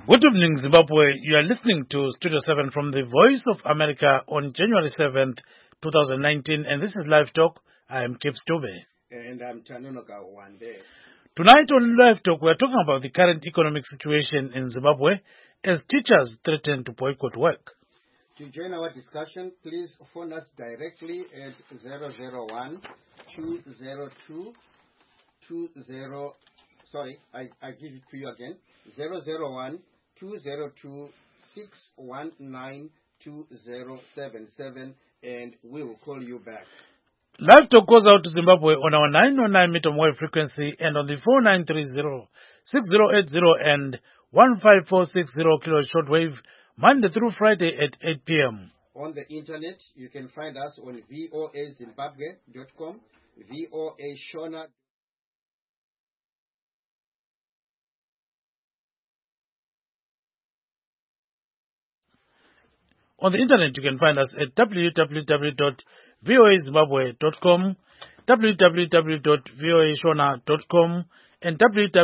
Good evening, Zimbabwe. You are listening to Studio 7 from the Voice of America on January 7th, 2019, and this is Live Talk. I am Kip Stube. And I'm Chanunoka Wande. Tonight on Live Talk, we are talking about the current economic situation in Zimbabwe as teachers threaten to boycott work. To join our discussion, please phone us directly at 001 202 20. Sorry, I give it to you again. 001 202 619 2077, and we will call you back. Live Talk goes out to Zimbabwe on our 909 meter wave frequency and on the 4930 6080 and 15460 kilohertz shortwave Monday through Friday at 8 p.m. On the internet, you can find us on voazimbabwe.com, voashona. On the internet, you can find us at www.voazimbabwe.com, www.voashona.com, and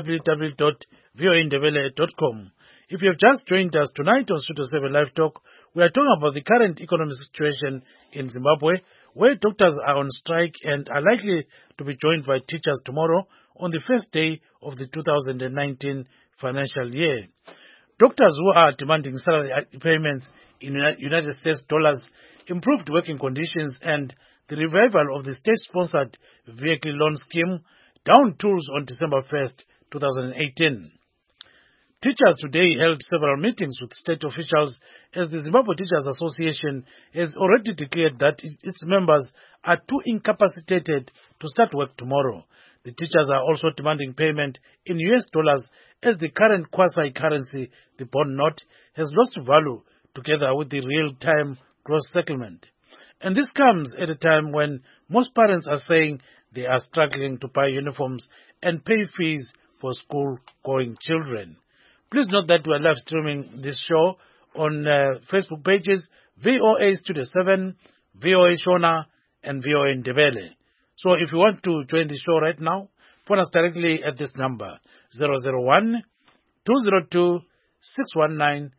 www.voaindebele.com. If you have just joined us tonight on Studio 7 Live Talk, we are talking about the current economic situation in Zimbabwe, where doctors are on strike and are likely to be joined by teachers tomorrow on the first day of the 2019 financial year. Doctors who are demanding salary payments in United States dollars, improved working conditions, and the revival of the state-sponsored vehicle loan scheme down tools on December 1st, 2018. Teachers today held several meetings with state officials as the Zimbabwe Teachers Association has already declared that its members are too incapacitated to start work tomorrow. The teachers are also demanding payment in US dollars as the current quasi-currency, the bond note, has lost value together with the real-time gross settlement. And this comes at a time when most parents are saying they are struggling to buy uniforms and pay fees for school-going children. Please note that we are live streaming this show on Facebook pages VOA Studio 7, VOA Shona, and VOA Ndebele. So if you want to join the show right now, phone us directly at this number, 001 202 619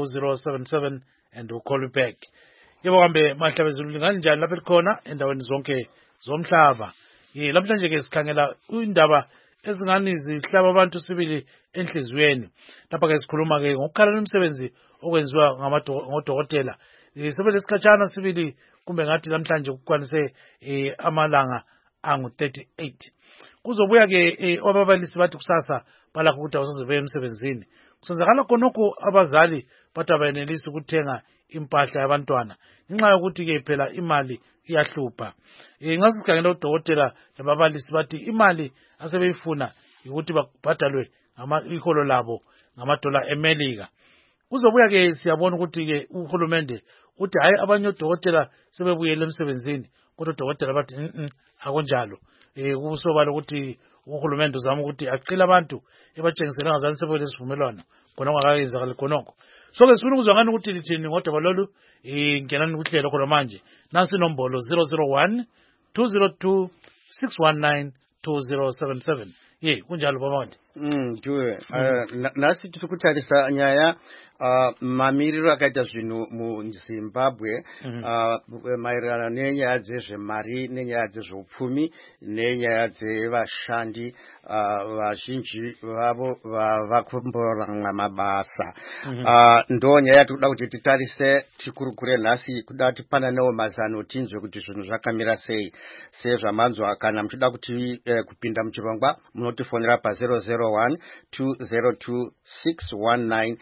2077, and we'll call you back. Yebo kambe mahlaba ezulu kanjani lapha likhona endaweni zonke zomhlaba. Lapha nje ke sikhangela indaba ezingani zihlaba abantu sibili enhlizweni. Lapha ke sikhuluma ke ngokukhala umsebenzi okwenziwa ngodokotela. Sebele sikhatshana sibili kumbe ngathi namhlanje kukwanise amalanga angu 38. Kuzobuya ke ababalisi bathi kusasa balakho ukuthi awusoze emsebenzini. Kusenzakala khonokho abazali bathi abayenelisi ukuthenga impahla yabantwana ngenxa yokuthi ke phela imali iyahlupha. Ngasikhangela udokotela lababalisi bathi imali asebeyifuna ukuthi babhadalwe iholo labo ngamadola eMelika. Kuzobuya ke siyabona ukuthi ke uhulumende uthi hayi abanye odokotela sebebuyele emsebenzini kodwa odokotela bathi akunjalo. Kusobala ukuthi uhulumende uzama ukuthi aqile abantu ebatshengisela ngazani sebele sivumelwana khona ungakayenzakala khonokho. So ke sifuna ukuzwa ngani ukuthi lithini ngodaba lolu ngenani kuhlelo khona manje. Nansi inombolo 001 202 619 2077. Kunjalo baba manje. Nasi tikutharisa nyaya mamiriro akaita zvinhu muZimbabwe maererano nenyaya dzezvemari nenyaya dzezveupfumi nenyaya dzevashandi vazhinji vavo vakumboramwa mabasa. Ndo nyaya tikuda kuti titarise tikurukure nhasi kuda kuti pananewo mazano tinzwe kuti zvinhu zvakamira sei sezvamanzwa. Kana muchida kuti kupinda muchirongwa munotifonera pa 001 202 619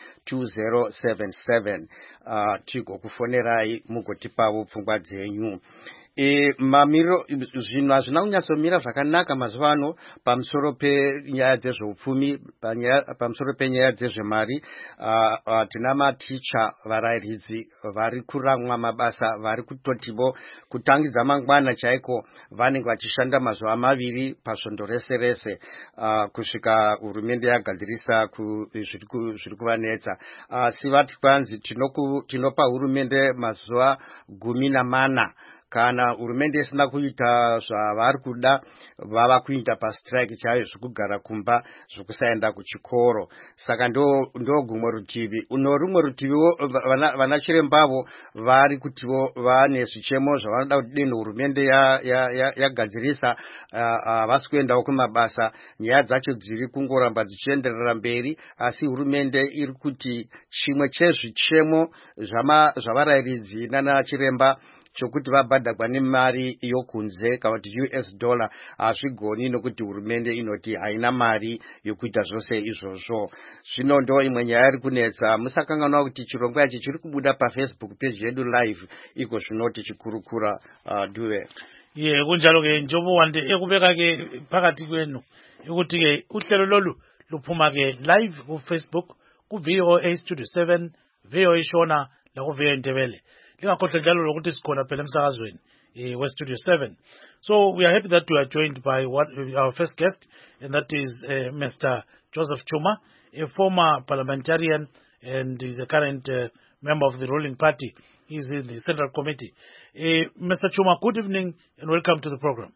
2077 tigokufonerai mugotipawo pfungwa dzenyu. Mamiro zvinhu hazvina kunyatsomira zvakanaka mazuva ano pamusoro penyaya dzezveupfumi, pamusoro penyaya dzezvemari. Tina maticha varayiridzi vari kuramwa mabasa vari kutotivo kutangidza mangwana chaiko vanenge vachishanda mazuva maviri pasvondo rese rese kusvika hurumende yagadzirisa zviri kuvanetsa. Asi vati kwanzi tinopa hurumende mazuva 14 kana hurumende isina kuita zvavari kuda vava kuita pastrike chayo zvekugara kumba zvekusaenda kuchikoro. Saka ndo gumwe rutivi. Uno rumwe rutiviwo vana chirembavo vari kutivo vane zvichemo zvavanoda kuti deni hurumende yagadzirisa havasi kuendawo kumabasa. Nyaya dzacho dziri kungoramba dzichienderera mberi, asi hurumende iri kuti chimwe chezvichemo zvavarayiridzi nana chiremba chokuti vabhadhagwa nemari yokunze kana kuti US dollar hazvigoni nokuti hurumende inoti haina mari yokuita zvose izvozvo. Zvino ndo imwe nyaya iri kunetsa. Musakanganwa kuti chirongwa ichi chiri kubuda paFacebook page yedu live iko zvinoti chikurukura Duve. Kunjalo ke njobo wande ekubeka ke phakathi kwenu ukuthi ke uhlelo lolu luphuma ke live ku Facebook ku VOA Studio 7 VOA Shona la ku VOA Ndebele. Lingakhohlwa njalo lokuthi sikhona phela emsakazweni we Studio 7. So we are happy that we are joined by our first guest, and that is Mr. Joseph Chuma, a former parliamentarian and is a current member of the ruling party. He is in the Central Committee. Mr. Chuma, good evening and welcome to the program.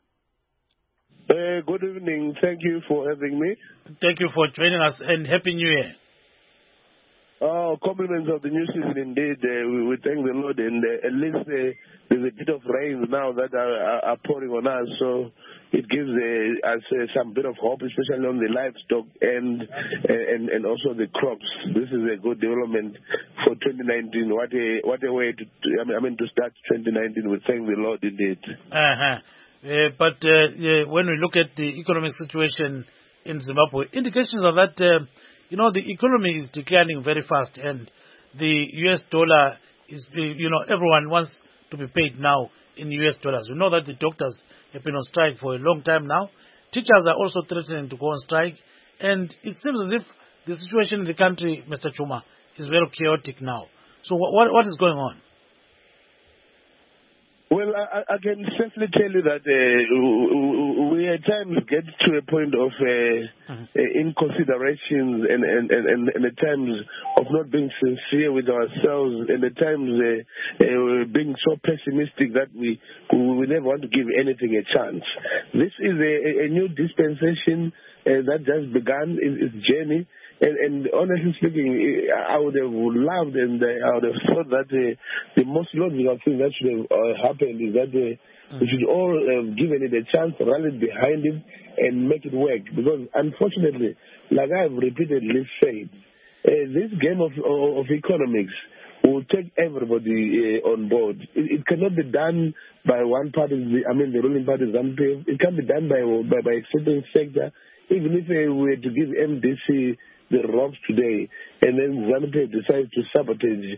Good evening. Thank you for having me. Thank you for joining us and Happy New Year. Compliments of the new season indeed. We thank the Lord, and at least there's a bit of rain now that are pouring on us, so it gives us some bit of hope, especially on the livestock and also the crops. This is a good development for 2019. What a way to start 2019. We thank the Lord indeed. But when we look at the economic situation in Zimbabwe, indications are that the economy is declining very fast, and the US dollar is, everyone wants to be paid now in US dollars. We know that the doctors have been on strike for a long time now. Teachers are also threatening to go on strike, and it seems as if the situation in the country, Mr. Chuma, is very chaotic now. So what is going on? Well, I can safely tell you that we at times get to a point of inconsiderations and at times of not being sincere with ourselves, and at times being so pessimistic that we never want to give anything a chance. This is a new dispensation that just began its journey. And honestly speaking, I would have loved and I would have thought that the most logical thing that should have happened is that we should all have given it a chance, rallied behind it, and make it work. Because unfortunately, like I have repeatedly said, this game of economics will take everybody on board. It cannot be done by one party, the ruling party, ZANU-PF. It can be done by a certain sector. Even if we were to give MDC the ropes today, and then ZANU-PF decides to sabotage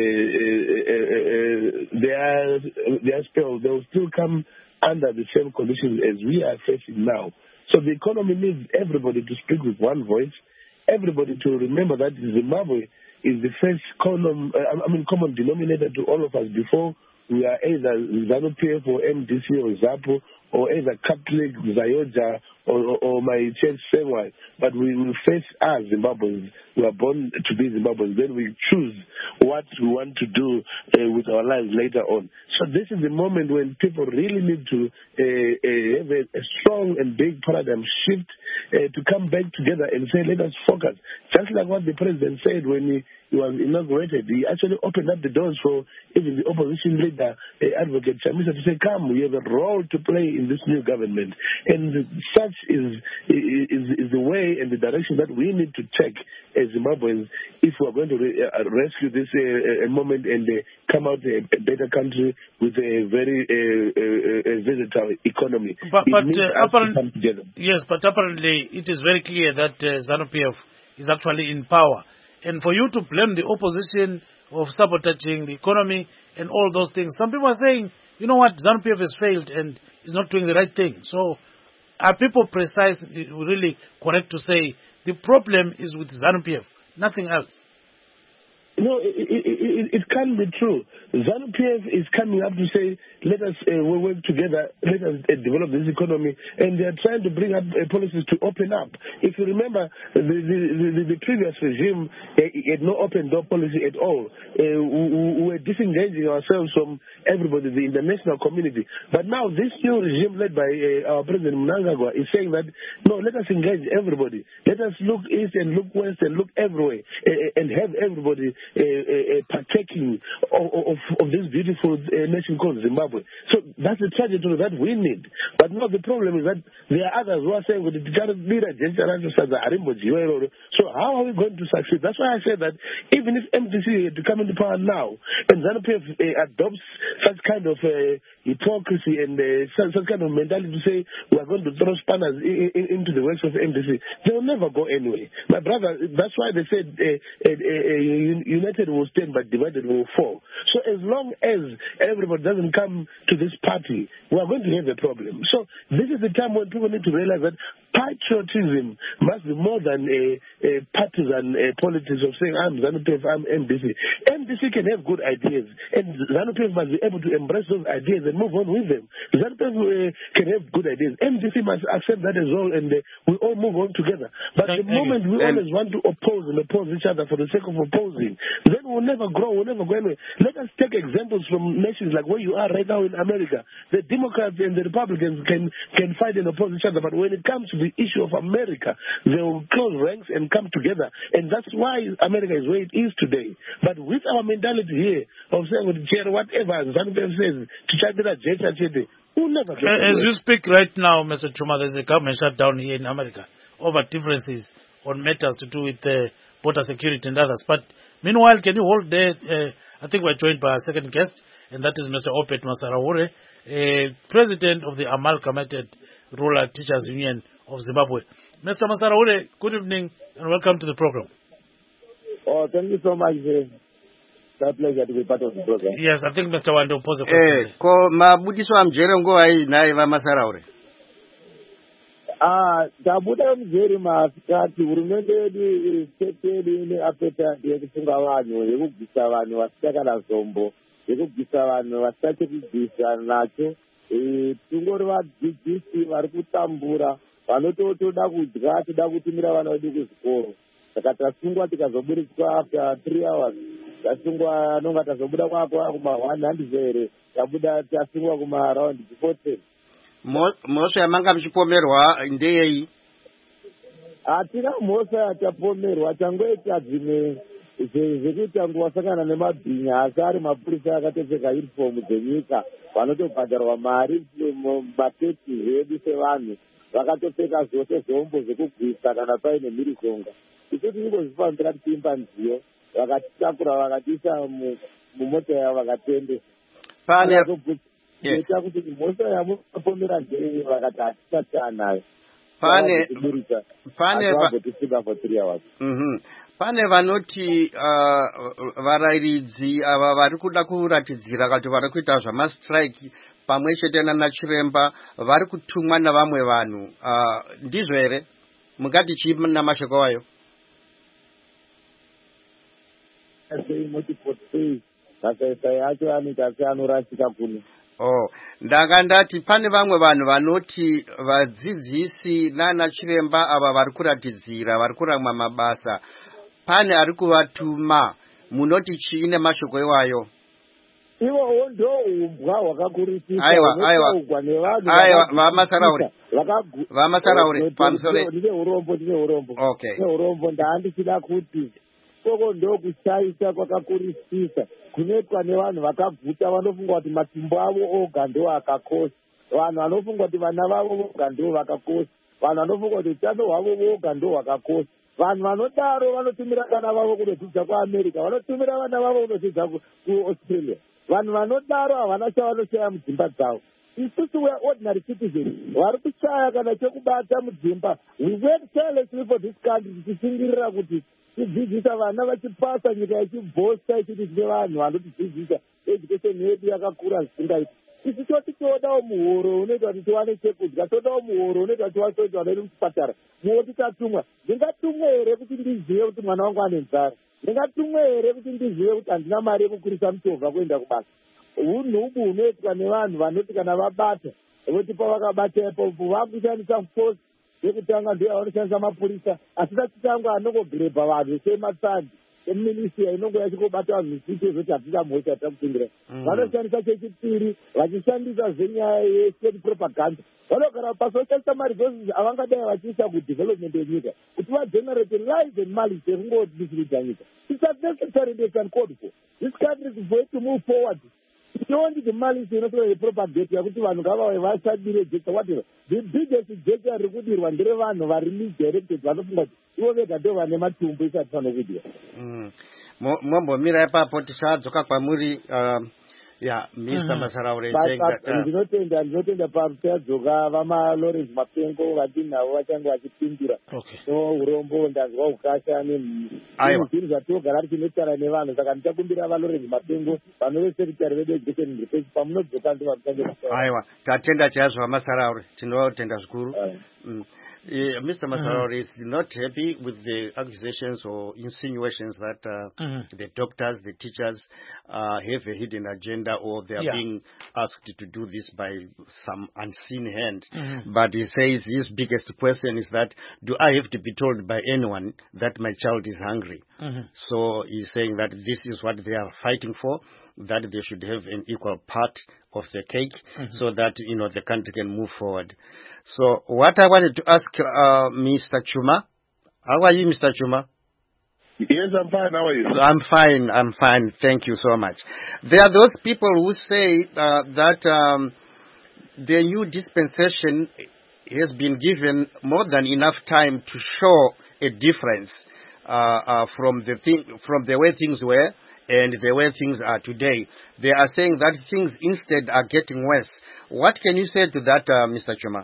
their spell, they will still come under the same conditions as we are facing now. So the economy needs everybody to speak with one voice, everybody to remember that Zimbabwe is the first common denominator to all of us. Before, we are either ZANU-PF or MDC or ZAPO, or either Catholic, Zayoja, or my church, same way. But we will face as Zimbabweans. We are born to be Zimbabweans. Then we choose what we want to do with our lives later on. So this is the moment when people really need to have a strong and big paradigm shift to come back together and say, let us focus. Just like what the president said when he was inaugurated, he actually opened up the doors for even the opposition leader, Advocate Chamisa, to say, come, we have a role to play in this new government. And such is the way and the direction that we need to take as Zimbabweans if we are going to rescue this moment and come out a better country with a very versatile economy. But apparently, yes, but apparently it is very clear that ZANU-PF is actually in power. And for you to blame the opposition of sabotaging the economy and all those things, some people are saying, you know what, ZANU-PF has failed and is not doing the right thing. So are people precise, really correct to say the problem is with ZANU-PF, nothing else? No, it can't be true. ZANU-PF is coming up to say, let us work together, let us develop this economy, and they are trying to bring up policies to open up. If you remember, the previous regime had no open door policy at all. We were disengaging ourselves from everybody, the international community. But now this new regime led by our President Mnangagwa is saying that, no, let us engage everybody. Let us look east and look west and look everywhere and have everybody partaking of this beautiful nation called Zimbabwe. So that's the trajectory that we need. But now the problem is that there are others who are saying, so how are we going to succeed? That's why I said that even if MDC had to come into power now and ZANU-PF adopts such kind of hypocrisy and such kind of mentality to say we are going to throw spanners into the works of MDC, they will never go anywhere. My brother, that's why they said united will stand but divided will fall. So as long as everybody doesn't come to this party, we are going to have a problem. So this is the time when people need to realize that patriotism must be more than a partisan politics of saying I'm ZANU-PF, I'm MDC. MDC can have good ideas, and ZANU-PF must be able to embrace those ideas and move on with them. ZANU-PF can have good ideas. MDC must accept that as well, and we all move on together. But the moment we always want to oppose each other for the sake of opposing, then we'll never grow, we'll never go anywhere. Let us take examples from nations like where you are right now in America. The Democrats and the Republicans can fight and oppose each other, but when it comes to the issue of America, they will close ranks and come together. And that's why America is where it is today. But with our mentality here of saying, whatever ZANU-PF says, we'll never get As you speak right now, Mr. Chuma, there's a government shutdown here in America over differences on matters to do with border security and others. But meanwhile, can you hold there? I think we're joined by our second guest, and that is Mr. Opet Masarahure, President of the Amalgamated Rural Teachers Union of Zimbabwe. Mr. Masarahure, good evening and welcome to the program. Oh, thank you so much. It's a pleasure to be part of the program. Yes, I think Mr. Wando posed a question. Ko mabudiso amjere ngowai naye vamasaraure. Tabuda mjeri masikati hurumende yedu iri neapetati yekusunga vanhu yekubvisa vanhu vasisakana zombo yekubvisa vanhu vasisachekubvisa nacho tungori vadzidzisi vari kutambura vanotoda kudya toda kutumira vana vedu kuzvikoro saka tasungwa tikazoburitswa after 3 hours tasungwa anonga tazobuda kwakwa kuma-100 here tasungwa kuma-around 40. Mhosva yamanga muchipomerwa ndeyei? Hatina mhosva yatapomerwa, tangoita zvimwe zvekuita nguwasangana nemabhinya asi ari mapurisa akatopfeka uniform dzenyika vanotobhadharwa mari mumateksi edu sevanhu vakatopfeka zvose zvombo zvekugwisa kana paine mhirizonga. Isu tingozvifambira tichiimba nziyo vakatitakura vakatiisa mumota yavo vakatendesa. Ita kuti mhosva yamupomera ndei vakati hatisati anayo. Pane vanoti varairidzi ava vari kuda kuratidzira kuti vari kuita zvamastrike pamwe chete naChiremba vari kutumwa navamwe vanhu. Ndizvo here? Mungati chii namashoko wayo? Masaisa yacho anoita seanorasika kuno. Ndanga ndati pane vamwe vanhu vanoti vadzidzisi naChiremba ava vari kuratidzira vari kuramwa mabasa pane ari kuvatuma. Munoti chii nemashoko iwayo? Iwo ndo umbwa hwakakurisisa. Aiwa, Vamasaraure pamusoro. Ndine urombo. Okay. Urombo ndaandichida kuti koko ndokushaisha kwakakurisisa kunoitwa nevanhu vakabvuta vanofunga kuti matumbu avo oga ndo akakosha, vanhu vanofunga kuti vana vavo voga ndo vakakosha, vanhu vanofunga kuti utano hwavo voga ndo hwakakosha. Vanhu vanodaro vanotumira vana vavo kunodzidza kuAmerica, vanotumira vana vavo kunodzidza kuAustralia. Vanhu vanodaro havana chavanoshaya mudzimba dzavo. Isusu we are ordinary citizens vari kushaya kana chekubata mudzimba. We went carelessly for this country tichishingirira kuti tidzidzisa vana vachipasa nyika ichibhosta ichiti tine vanhu vanotidzidzisa education yedu yakakura zvisingaiti. Isi toti todawo muhoro unoita kuti tiwane chekudya, todawo muhoro unoita kuti tiwasoita vanoenda muchipatara. Muhoro titatumwa, ndingatumwa here kuti ndizive kuti mwana wangu ane nzara? ndingatumwe here kuti ndizive kuti handina mari yekukurisa muchovha kuenda kubasa. Unhubu hunoitwa nevanhu vanoti kana vabata voti pavakabata ipopo vakushandisa force yekutanga ndiyo yavanoshandisa mapurisa, asi tachitangwa anongogrebha vanhu sematsandi eminisia inongo yachikobata vanhu misisi zoti hatisamhocha takutingira. Vanoshandisa chechipiri vachishandisa zvenyaya yestate propaganda. Vanogara pasi voshandisa maresources avangadai vachiisa kudevelopment yenyika kuti vagenerate lies and malice yekungomisilidza nyika. It's unnecessary and it's uncalled for. This country is going to move forward. Don't the malice inotora yepropagate yakuti vanhu ngavave vasadire jeta whatever. The biggest jeta riri kudirwa nderevanhu vari misdirected vanofunga kuti ivo vega ndo vane matumbu isati vanokudira. Mombomira ipapo tichadzoka kwamuri Mr. Masaraure saying that ndinotenda paruchadzoka vamaLawrence Mapengo vatinavo vachange vachipindura so urombo ndanzwa ukasha nezvinhu zvatogara tichinotara nevanhu saka ndichakumbira vaLawrence Mapengo vanove sekretary vedu education and research pamunodzoka ndo vamuchange aiwa tatenda chaizvo vaMasaraure tinotenda zvikuru. Mr. Masaraure is not happy with the accusations or insinuations that the doctors, the teachers have a hidden agenda or they are being asked to do this by some unseen hand. But he says his biggest question is that, do I have to be told by anyone that my child is hungry? So he's saying that this is what they are fighting for, that they should have an equal part of the cake so that, the country can move forward. So what I wanted to ask Mr. Chuma, how are you, Mr. Chuma? Yes, I'm fine. How are you? I'm fine. Thank you so much. There are those people who say that the new dispensation has been given more than enough time to show a difference from the way things were and the way things are today. They are saying that things instead are getting worse. What can you say to that, Mr. Chuma?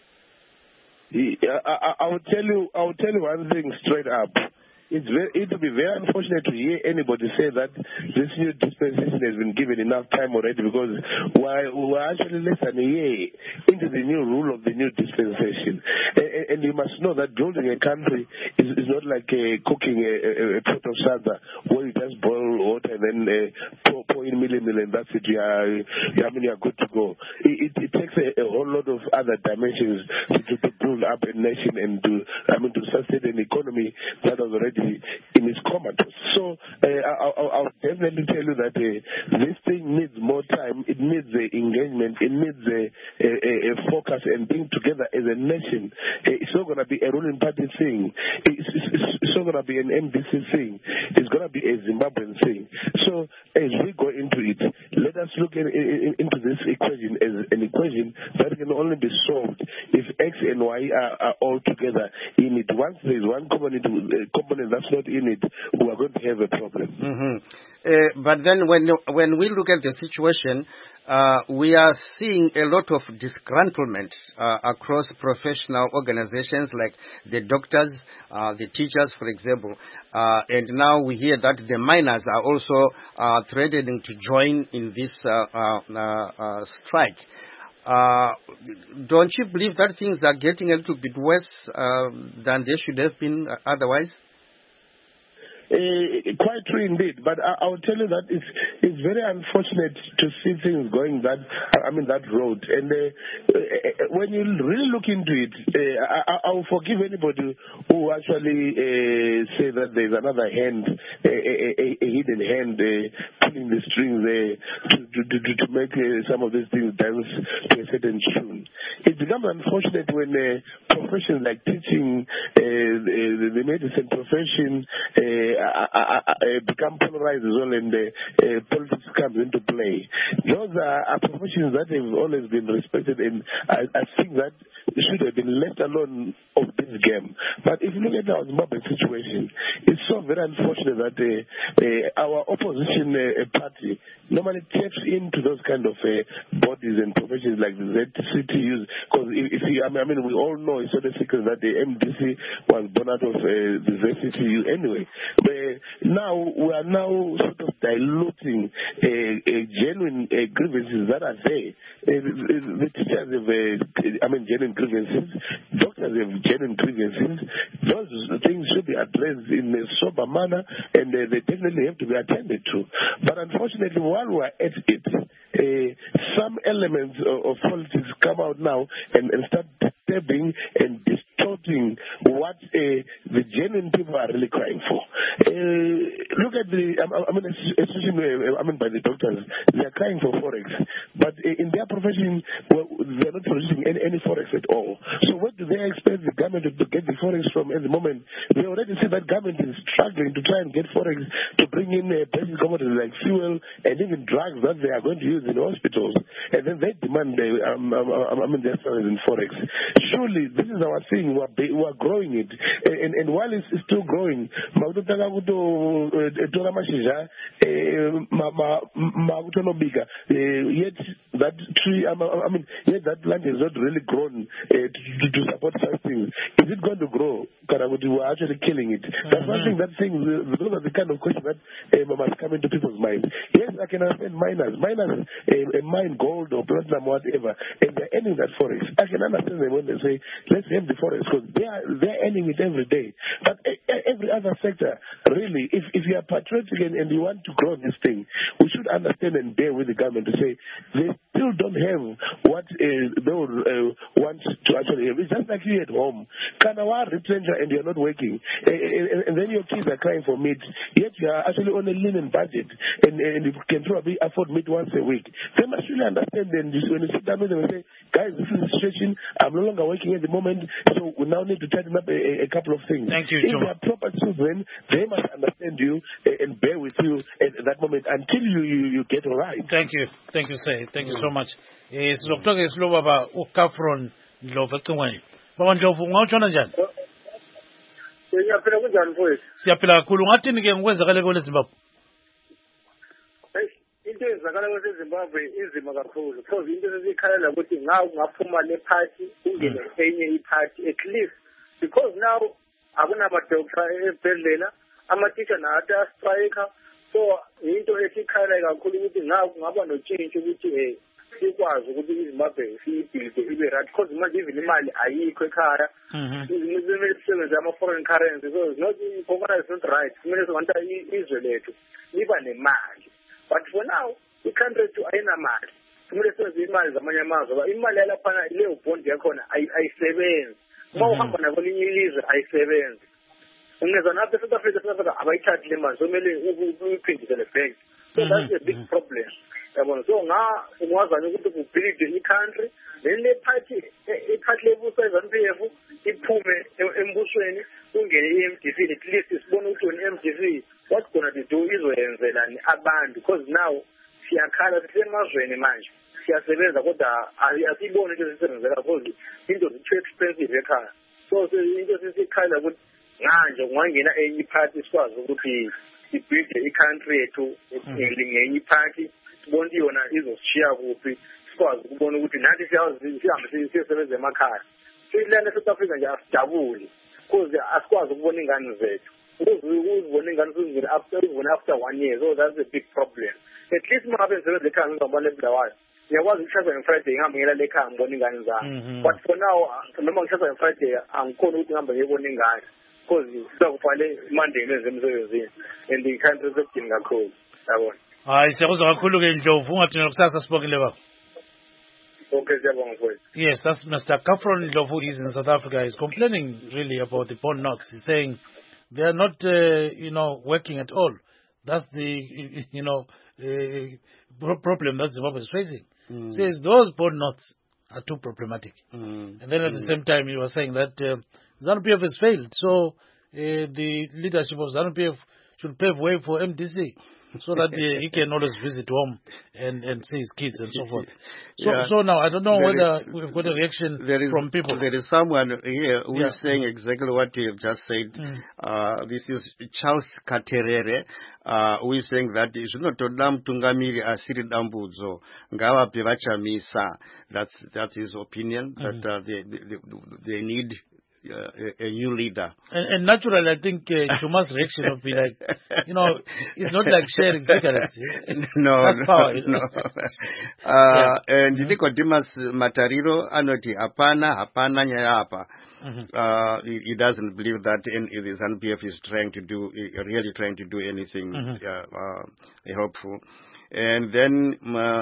I will tell you one thing straight up. It will be very unfortunate to hear anybody say that this new dispensation has been given enough time already, because we're actually less than a year into the new rule of the new dispensation. And you must know that building a country is not like cooking a pot of salsa where you just boil water and then pour in milli and that's it. You are good to go. It takes a whole lot of other dimensions to build up a nation and to sustain an economy that was already in its comatose. So I'll definitely tell you that this thing needs more time. It needs engagement. It needs a focus and being together as a nation. It's not going to be a ruling party thing. It's not going to be an MDC thing. It's going to be a Zimbabwean thing. So as we go into it, let us look into this equation as an equation that can only be solved if X and Y are all together in it. Once there is one component that's not in it, we are going to have a problem. But then when we look at the situation, we are seeing a lot of disgruntlement across professional organizations like the doctors, the teachers, for example. And now we hear that the miners are also threatening to join in this strike. Don't you believe that things are getting a little bit worse than they should have been otherwise? Quite true indeed, but I will tell you that it's very unfortunate to see things going that road. And when you really look into it, I will forgive anybody who actually say that there's another hand, a hidden hand pulling the strings to make some of these things dance to a certain tune. It becomes unfortunate when professions like teaching, the medicine profession, become polarized as well, and politics comes into play. Those are professions that have always been respected, and I think that should have been left alone of this game. But if you look at our Zimbabwe situation, it's so very unfortunate that our opposition party normally taps into those kind of bodies and professions like the ZCTUs, because we all know it's not a secret that the MDC was born out of the ZCTU anyway. now we are now sort of diluting genuine grievances that are there. The teachers have, genuine grievances. Doctors have genuine grievances. Those things should be addressed in a sober manner, and they definitely have to be attended to. But unfortunately, while we are at it, some elements of politics come out now and start disturbing and distorting what the genuine people are really crying for. Look at especially by the doctors, they are crying for forex, but in their profession, they are not producing any forex at all. So where do they expect the government to get the forex from at the moment? We already see that government is struggling to try and get forex to bring in basic commodities like fuel and even drugs that they are going to use in hospitals, and then they demand their salaries in forex. Surely this is our thing. We are growing it, and while it's still growing, yet that tree, yet that land is not really grown to support such things. Is it going to grow? We're actually killing it. That's one thing. Those are the kind of questions that must come into people's minds. Yes, I can understand miners mine gold or platinum, whatever, and they're earning that forex. I can understand them when they say, let's have the forex, because they're earning it every day. But every other sector, really, if you are patriotic and you want to grow this thing, we should understand and bear with the government to say they still don't have what they would want to actually have. It's just like you at home. Kanawa retrencher and you're not working, and then your kids are crying for meat, yet you are actually on a linen budget, and you can probably afford meat once a week. They must really understand. And when you sit down with them and say, guys, this is the situation, I'm no longer working at the moment, so we now need to tighten up a couple of things. Thank you, if they are proper children, they must understand you and bear with you at that moment until you get all right. Thank you, sir. Thank you so much. Sizokuthoka isilobo baba uKafron Ndlovu ecingweni. Baba Ndlovu, ungawutshona njani? Siyaphila kunjani mfowethu? Siyaphila kakhulu. Ungathini ke ngokwenzakala kwele Zimbabwe? Into ezakala kwele Zimbabwe inzima kakhulu, because into ezikhalela ukuthi ungaphuma le party ungene enye iparty at least, because now akunabadokotela esibhedlela, ama-teacher nathi astrike. So into esikhalela kakhulu ukuthi kungaba notshintsho ukuthi sikwazi ukuthi iZimbabwe siyibhilide ibe right, because manje even imali ayikho ekhaya. Kumele sisebenze ama-foreign currency, so it's not right. Kumele sibantu izwe lethu liba nemali, but for now i-country yethu ayinamali. Kumele sisebenze imali zamanye amazwe, ngoba imali yalaphana leyo bond yakhona ayisebenzi. Uma uhamba nakwelinye ilizwe ayisebenzi. Ungezana apha eSouth Africa abayithathi le mali, so kumele uyiphindisele back. So that's a big problem. So ungazana ukuthi kubhilide i-country, then le party lebusa iZANU-PF iphume embusweni ungene i-MDC, at least sibone ukuthi i-MDC what's going to do izoyenzelani abantu, because now siyakhala sisemazweni manje siyasebenza kodwa asibone into zisebenzela, because into zi-too expensive ekhaya. So into sisikhala ukuthi manje ungangena enye party sikwazi ukuthi sibhilide i-country yethu ngenye iparty, sibone yona izosishiya kuphi, sikwazi ukubona ukuthi nathi sihambe sisebenza emakhaya. Silanda South Africa nje asijabuli, because asikwazi ukubona ingane zethu. Uzibona ingane sizivune after 1 year, so that's a big problem. At least uma ngabe ngisebenza ekhaya ngizobona lebulawayo, ngiyakwazi ukushasa nge-Friday ngihambe ngiyela lekhaya ngibona ingane zami. But for now, noma ngishasa nge-Friday angikhoni ukuthi ngihambe ngiyibona ingane, because sizakufale Monday nezemsebenzini and i-country sekudini kakhulu. Yabona. Hayi, siyakuzwa kakhulu ke Ndlovu, ungathina kusasa sibongile baba. Okay, siyabonga mfowethu. Yes, that's Mr. Kafron Ndlovu. He's in South Africa. He's complaining really about the bond knots. He's saying they are not, working at all. That's the, problem that Zimbabwe is facing. Says those bond knots are too problematic. And then at the same time, he was saying that ZANU-PF has failed. So the leadership of ZANU-PF should pave way for MDC. So that he can always visit home and see his kids and so forth. So now, I don't know whether we've got a reaction from people. There is someone here who is saying exactly what you have just said. This is Charles Katerere, who is saying that Zvinotodam Tungamiri Asiri Dambudzo Ngava Pivachamisa. That's his opinion, that they need a new leader. And naturally, I think Chuma's reaction would be like, it's not like sharing cigarettes. No, That's power. no. And Nicodemus Matariro anoti hapana nyaya apa. He doesn't believe that the ZANU-PF is really trying to do anything helpful. And then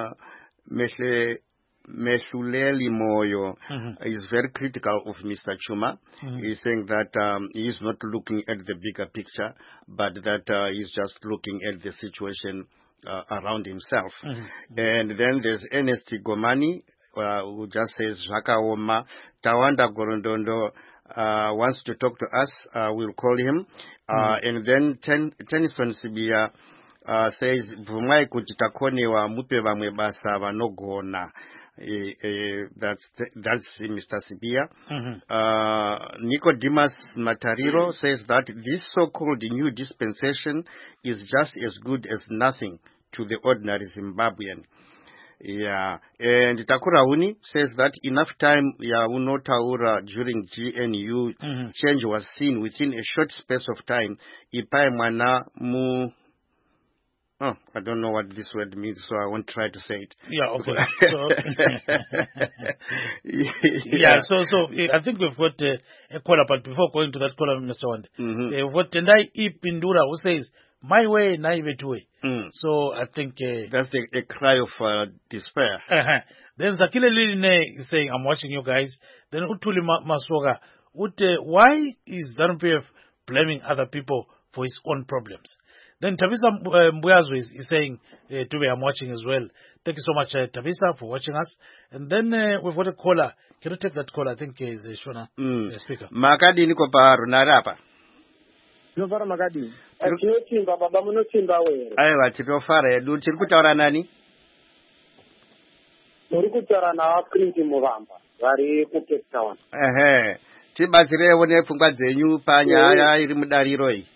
Mehluleli Moyo is very critical of Mr. Chuma. He's saying that he is not looking at the bigger picture, but that he's just looking at the situation around himself. And then there's Ernest Gomani, who just says, Zvakaoma, Tawanda Gorondondo wants to talk to us, we'll call him. And then Tennyson Sibia says, Vumai kutitakonewa mupe vamwe basa vanogona. That's Mr. Sibia. Nicodemus Matariro says that this so-called new dispensation is just as good as nothing to the ordinary Zimbabwean. Yeah, and Takura Uni says that enough time unotaura during GNU change was seen within a short space of time. Ipai mwana mu. Oh, I don't know what this word means, so I won't try to say it. Yeah, okay. So I think we've got a caller, but before going to that caller, Mr. Wande, we've got Tendai Ipindura who says, my way, naive way. So I think that's a cry of despair. Then Zakile Liline is saying, I'm watching you guys. Then Utuli Maswoga, why is ZANU-PF blaming other people for his own problems? Then Tabisa Mbuyazu is saying, Tube, I'm watching as well. Thank you so much, Tabisa, for watching us. And then we've got a caller. Can you take that caller? I think is Shona, speaker. Makadi niko pa runarapa. Novara Magadi. Chinochimba, baba munochimba were. Aiwa, chitofara edu, chirikutaura nani? Murikutaura na Clinton Muvamba, vari ku Cape Town. Tibazirewo nepfungwa dzenyu panyaya iri mudariro iyi.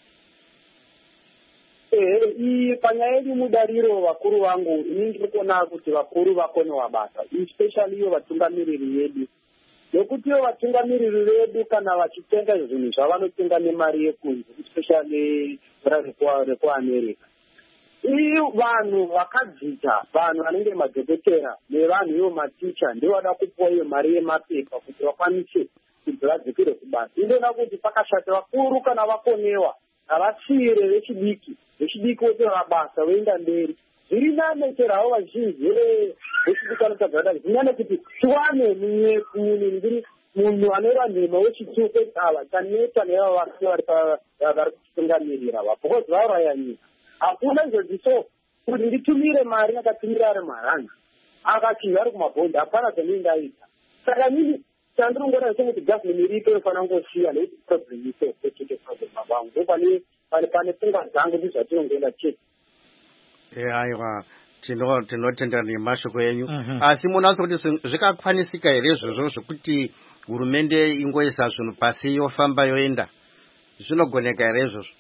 Panyaya iri mudariro vakuru vangu, ini ndikuona kuti vakuru vakonewa basa, especially iyo vatungamiriri vedu. Nokuti iyo vatungamiriri vedu kana vachitenga zvinhu zvavanotenga nemari yekunze, especially rekuAmerica. Vanhu vakadzita, vanhu vanenge madhokotera nevanhu ivo maticha ndivo vada kupuwa iyo mari yemapepa kuti vakwanise kuti vadzikire kubasa. Indoona kuti pakashata vakuru kana vakonewa havasiyire vechidiki votora basa voenda mberi. Zviri nane chero havo vazhinji vechidiki vanotadzana zvinyane kuti tiwane munhu anoreva nhema wechituko ava chaneta nevava vari kuchitungamirira because vauraya nyika. Hakuna izvozvi so kuti nditumire mari akatumira ari maranga akati ari kumabhondi hapana zvaningaita. Saka nini chandinongona sekuti gavhmeni iripo inofanira kungosiya nekuti problem ito kwechete problem vangu ndo pane pfungwa dzangu ndizvatinongoenda chete. Aiwa, tinotenda nemashoko enyu. Asi munaso kuti zvikakwanisika here izvozvo zvokuti hurumende ingoisa zvinhu pasi yofamba yoenda? Zvinogoneka here izvozvo?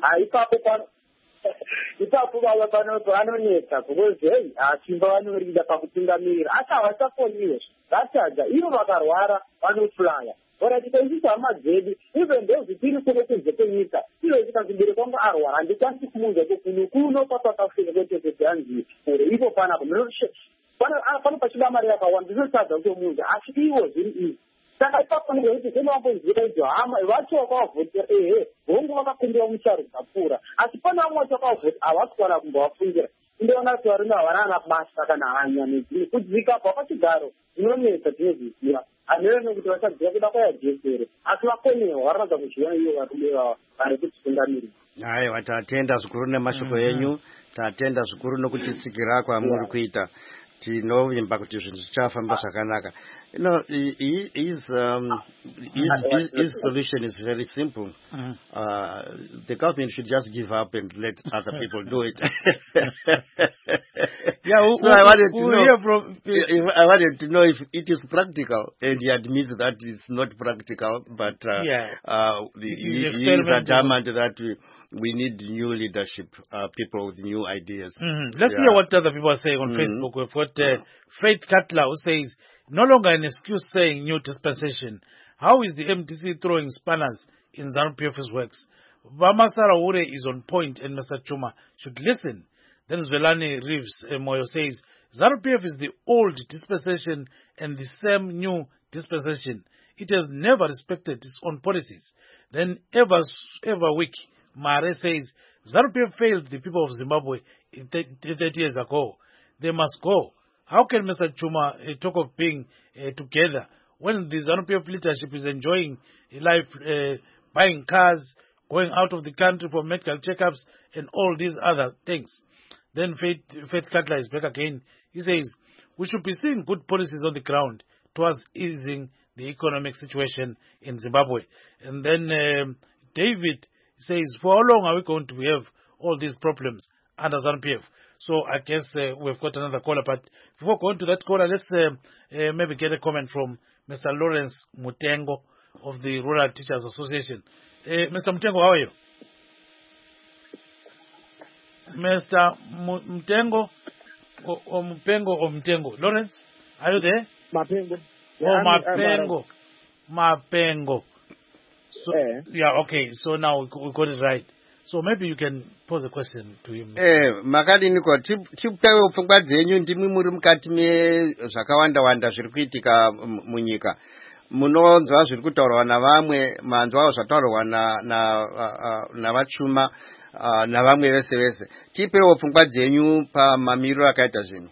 Ipapo vanonetsa because simba vanorida pakutungamirira asi havachakoniwe vatadza ivo vakarwara vanoflaya oratikaiisa hama dzedu even though zvitiri kuno kunze kwenyika ivo zvikazibere kwangu arwara handikwanisi kumunza kuno kwatwakafika kwetete hanzi ure ipo panapo pano pachida mari yakawanda zvinotadza kutomunza asi ivo zviri izvi. Saka ipapo ndikuti zvinovambonzira izvo hama vacho vakavhotera hongu vakakumbira mucharo dzapfuura asi pana vamwe vacho vakavhota havasi kuwana kumbovafungira. Indoona kuti varume havanana basa kana hanya nedzimwe kudzikapo pachigaro zvinonetsa tinozviziva haneve nekuti vachadziva kuda kwayajesere asi vakonewa varikuradza kuzviona iyo varume vari kutitungamirira. Aiwa, tatenda zvikuru nemashoko enyu, tatenda zvikuru nokutitsikira kwamuri kuita. Tinovimba kuti zvinhu zvichafamba zvakanaka. His solution is very simple. The government should just give up and let other people do it. So I wanted to know if it is practical, and he admits that it's not practical, but he is adamant that we need new leadership, people with new ideas. Let's hear what other people are saying on Facebook. We've got Faith Cutler who says, no longer an excuse saying new dispensation. How is the MDC throwing spanners in ZANU-PF's works? Vamasara Ure is on point and Mr. Chuma should listen. Then Zwelani Reeves Moyo says, ZANU-PF is the old dispensation and the same new dispensation. It has never respected its own policies. Then ever weak, Mare says, ZANU-PF failed the people of Zimbabwe 30 years ago. They must go. How can Mr. Chuma talk of being together when the ZANU-PF leadership is enjoying life, buying cars, going out of the country for medical checkups, and all these other things? Then Faith Cutler is back again. He says, we should be seeing good policies on the ground towards easing the economic situation in Zimbabwe. And then David says, for how long are we going to have all these problems under ZANU-PF? So I guess we've got another caller, but before going to that caller, let's maybe get a comment from Mr. Lawrence Mutengo of the Rural Teachers Association. Mr. Mutengo, how are you? Mr. Mutengo, or Mutengo. Lawrence, are you there? Mapengo. Oh, Mapengo. So, yeah, okay. So now we got it right. So maybe you can pose a question to him. Makadiniko tipewo pfungwa dzenyu ndimi muri mukati zvakawanda zviri kuitika munyika. Munonzwa zviri kutaurwa navamwe, manzwawo zvataurwa navachuma navamwe vese. Tipewo pfungwa dzenyu pamamiriro akaita zvinhu.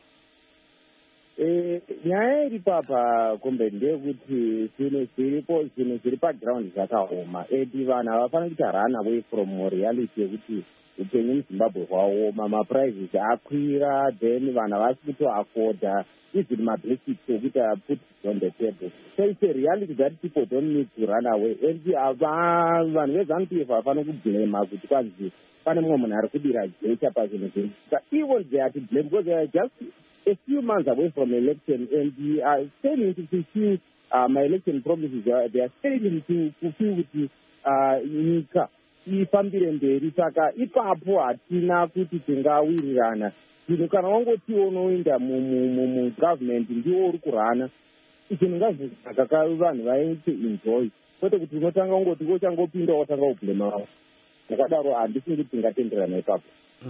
Nyaya iri papa kombe ndeyekuti zvinhu zviri paground zvakaoma. Vanhu havafaniri kuti run away from reality yekuti upenyu muZimbabwe hwaoma, maprices akwira, then vanhu havasi kutoafforda even mabasics okuti put on the table. So it's a reality that people don't need to run away. And vanhu veZANU-PF havafaniri kublema kuti kwanzi pane mumwe munhu ari kudira jecha pazvinhu zvinhu. Even they are to blame because they are just a few months away from election, and we are failing to fulfill my election promises. They are failing to fulfill with nyika ifambire mberi. Saka ipapo hatina kuti tingawirirana. Zvinhu kana wangotiwo unoenda mugovernment ndiwo uri kurana, zvinhu ngazvinaka vanhu vaite enjoy, kwete kuti unotanga ungoti ngochangopinda watanga kublema wavo. Zvakadaro handisi kuti tingatenderana ipapo.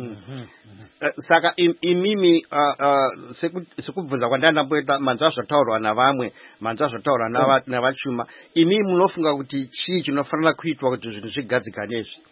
Saka imimi sekubvunza kwandandamboita manzwa zvataurwa navamwe, manzwa zvataurwa navachuma, imimi munofunga kuti chii chinofanira kuitwa kuti zvinhu zvigadzikane izvi?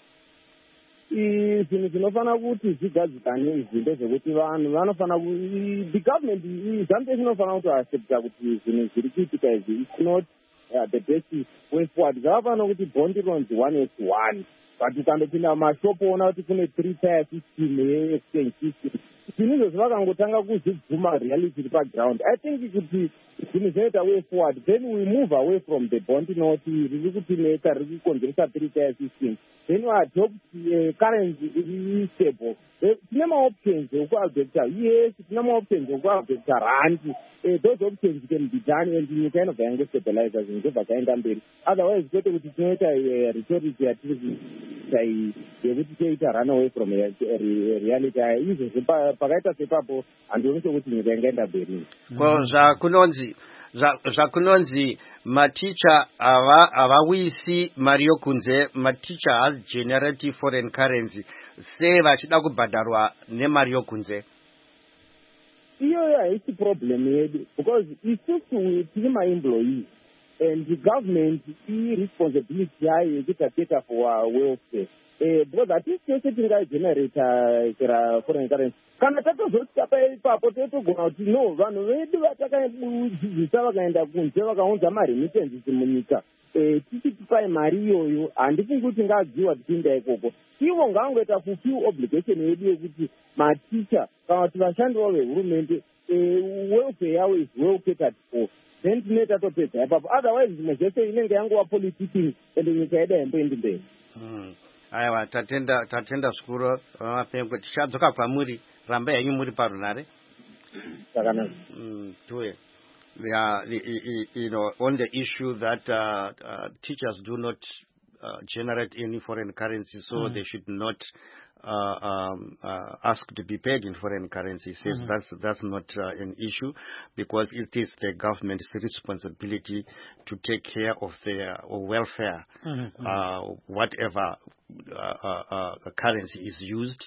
Zvinhu zvinofanira kuti zvigadzikane izvi ndezvekuti vanhu vanofanira the government ZANU-PF inofanira kuti accepta kuti zvinhu zviri kuitika izvi it's not the best way forward. Zvavafanira kuti bond loans 1:1. But ukandopinda mumashopu ona kuti kune 3-tier system ye-exchange system. Zvinhu izvo vakangotanga kuzvibvuma reality iri paground. I think kuti zvinhu zvinoita way forward, then we move away from the bond note riri kutinetsa, riri kukonzeresa 3-tier system. Then we adopt currency iri stable. Tine maoptions ekuadopta, yes, tine maoptions ekuadopta rand. Those options can be done and nyika inobva yangostabiliza zvinhu zvobva zvaenda mberi. Otherwise kwete kuti tinoita rhetoric yatiri yekuti toita run away from reality. Izvozvo pakaita sepapo handioni sekuti nyika ingaenda mberi. Zvakunonzi maticha havawisi mari yokunze, maticha hagenerate foreign currency, sei vachida kubhadharwa nemari yokunze? Iyoyo haisi problem yedu, because isusu tiri maemployees and the government irresponsibility yayo yekuti cater for welfare. Because hatisi tese tingaigenerata foreign currency. Kana tatozosvika ipapo totogona kuti no, vanhu vedu vatakadzidzisa vakaenda kunze vakaunza maremittances munyika, tichitipai mari iyoyo, handifungi kuti ngadziwa tichienda ikoko. Ivo ngavangoita fulfill obligation yedu yekuti maticha kana kuti vashandi vavo vehurumende welfare yavo is well catered for, then tinoita topedza ipapo. Otherwise zvimwe zvese inenge yangova politicking ende nyika yedu haimboendi mberi. Aiwa, tatenda zvikuru Mapengo, tichadzoka kwamuri, ramba yanyu muri parunare. Sakanaka. Yeah, on the issue that teachers do not generate any foreign currency, so they should not ask to be paid in foreign currency. He says that's not an issue, because it is the government's responsibility to take care of their welfare, whatever currency is used.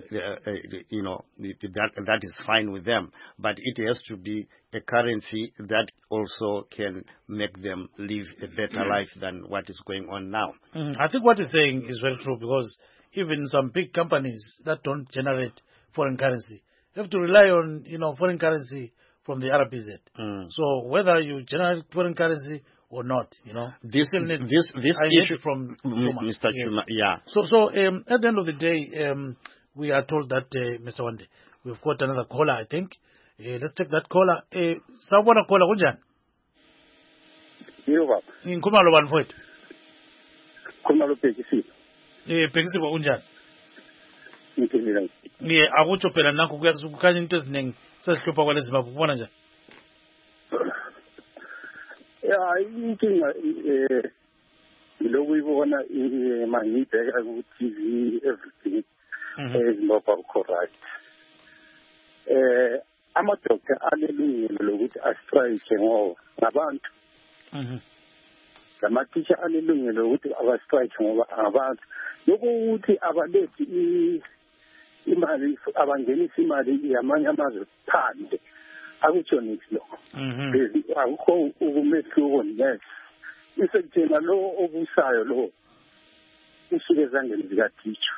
That is fine with them, but it has to be a currency that also can make them live a better life than what is going on now. I think what he's saying is very true, because even some big companies that don't generate foreign currency have to rely on foreign currency from the RBZ. So whether you generate foreign currency or not, this issue from Mr. Chuma, yeah. So at the end of the day, we are told that Mr. Wande, we've got another caller, I think. Let's take that caller. Sawubona caller kunjani? Yebo baba. Ngikhuluma lo bani mfowethu? Khuluma lo Bhekisipho. Bhekisipho kunjani? Ngiphelile. Akutsho phela nakho kukhanya into eziningi sezihlupha kwale Zimbabwe, ubona njani? Ya, inkinga lokuyibona mangibheka ku TV everything eZimbabwe akukho right. Amadokotela alelungelo lokuthi astrike ngoba ngabantu. Lamathisha alelungelo lokuthi abastrike ngoba ngabantu. Lokho ukuthi abalethi imali, abangenisa imali yamanye amazwe phandle, akutsho nithi lokho. Akukho ukumehluko nje. Isekuthena lo obusayo lo usuke ezandleni zikathisha.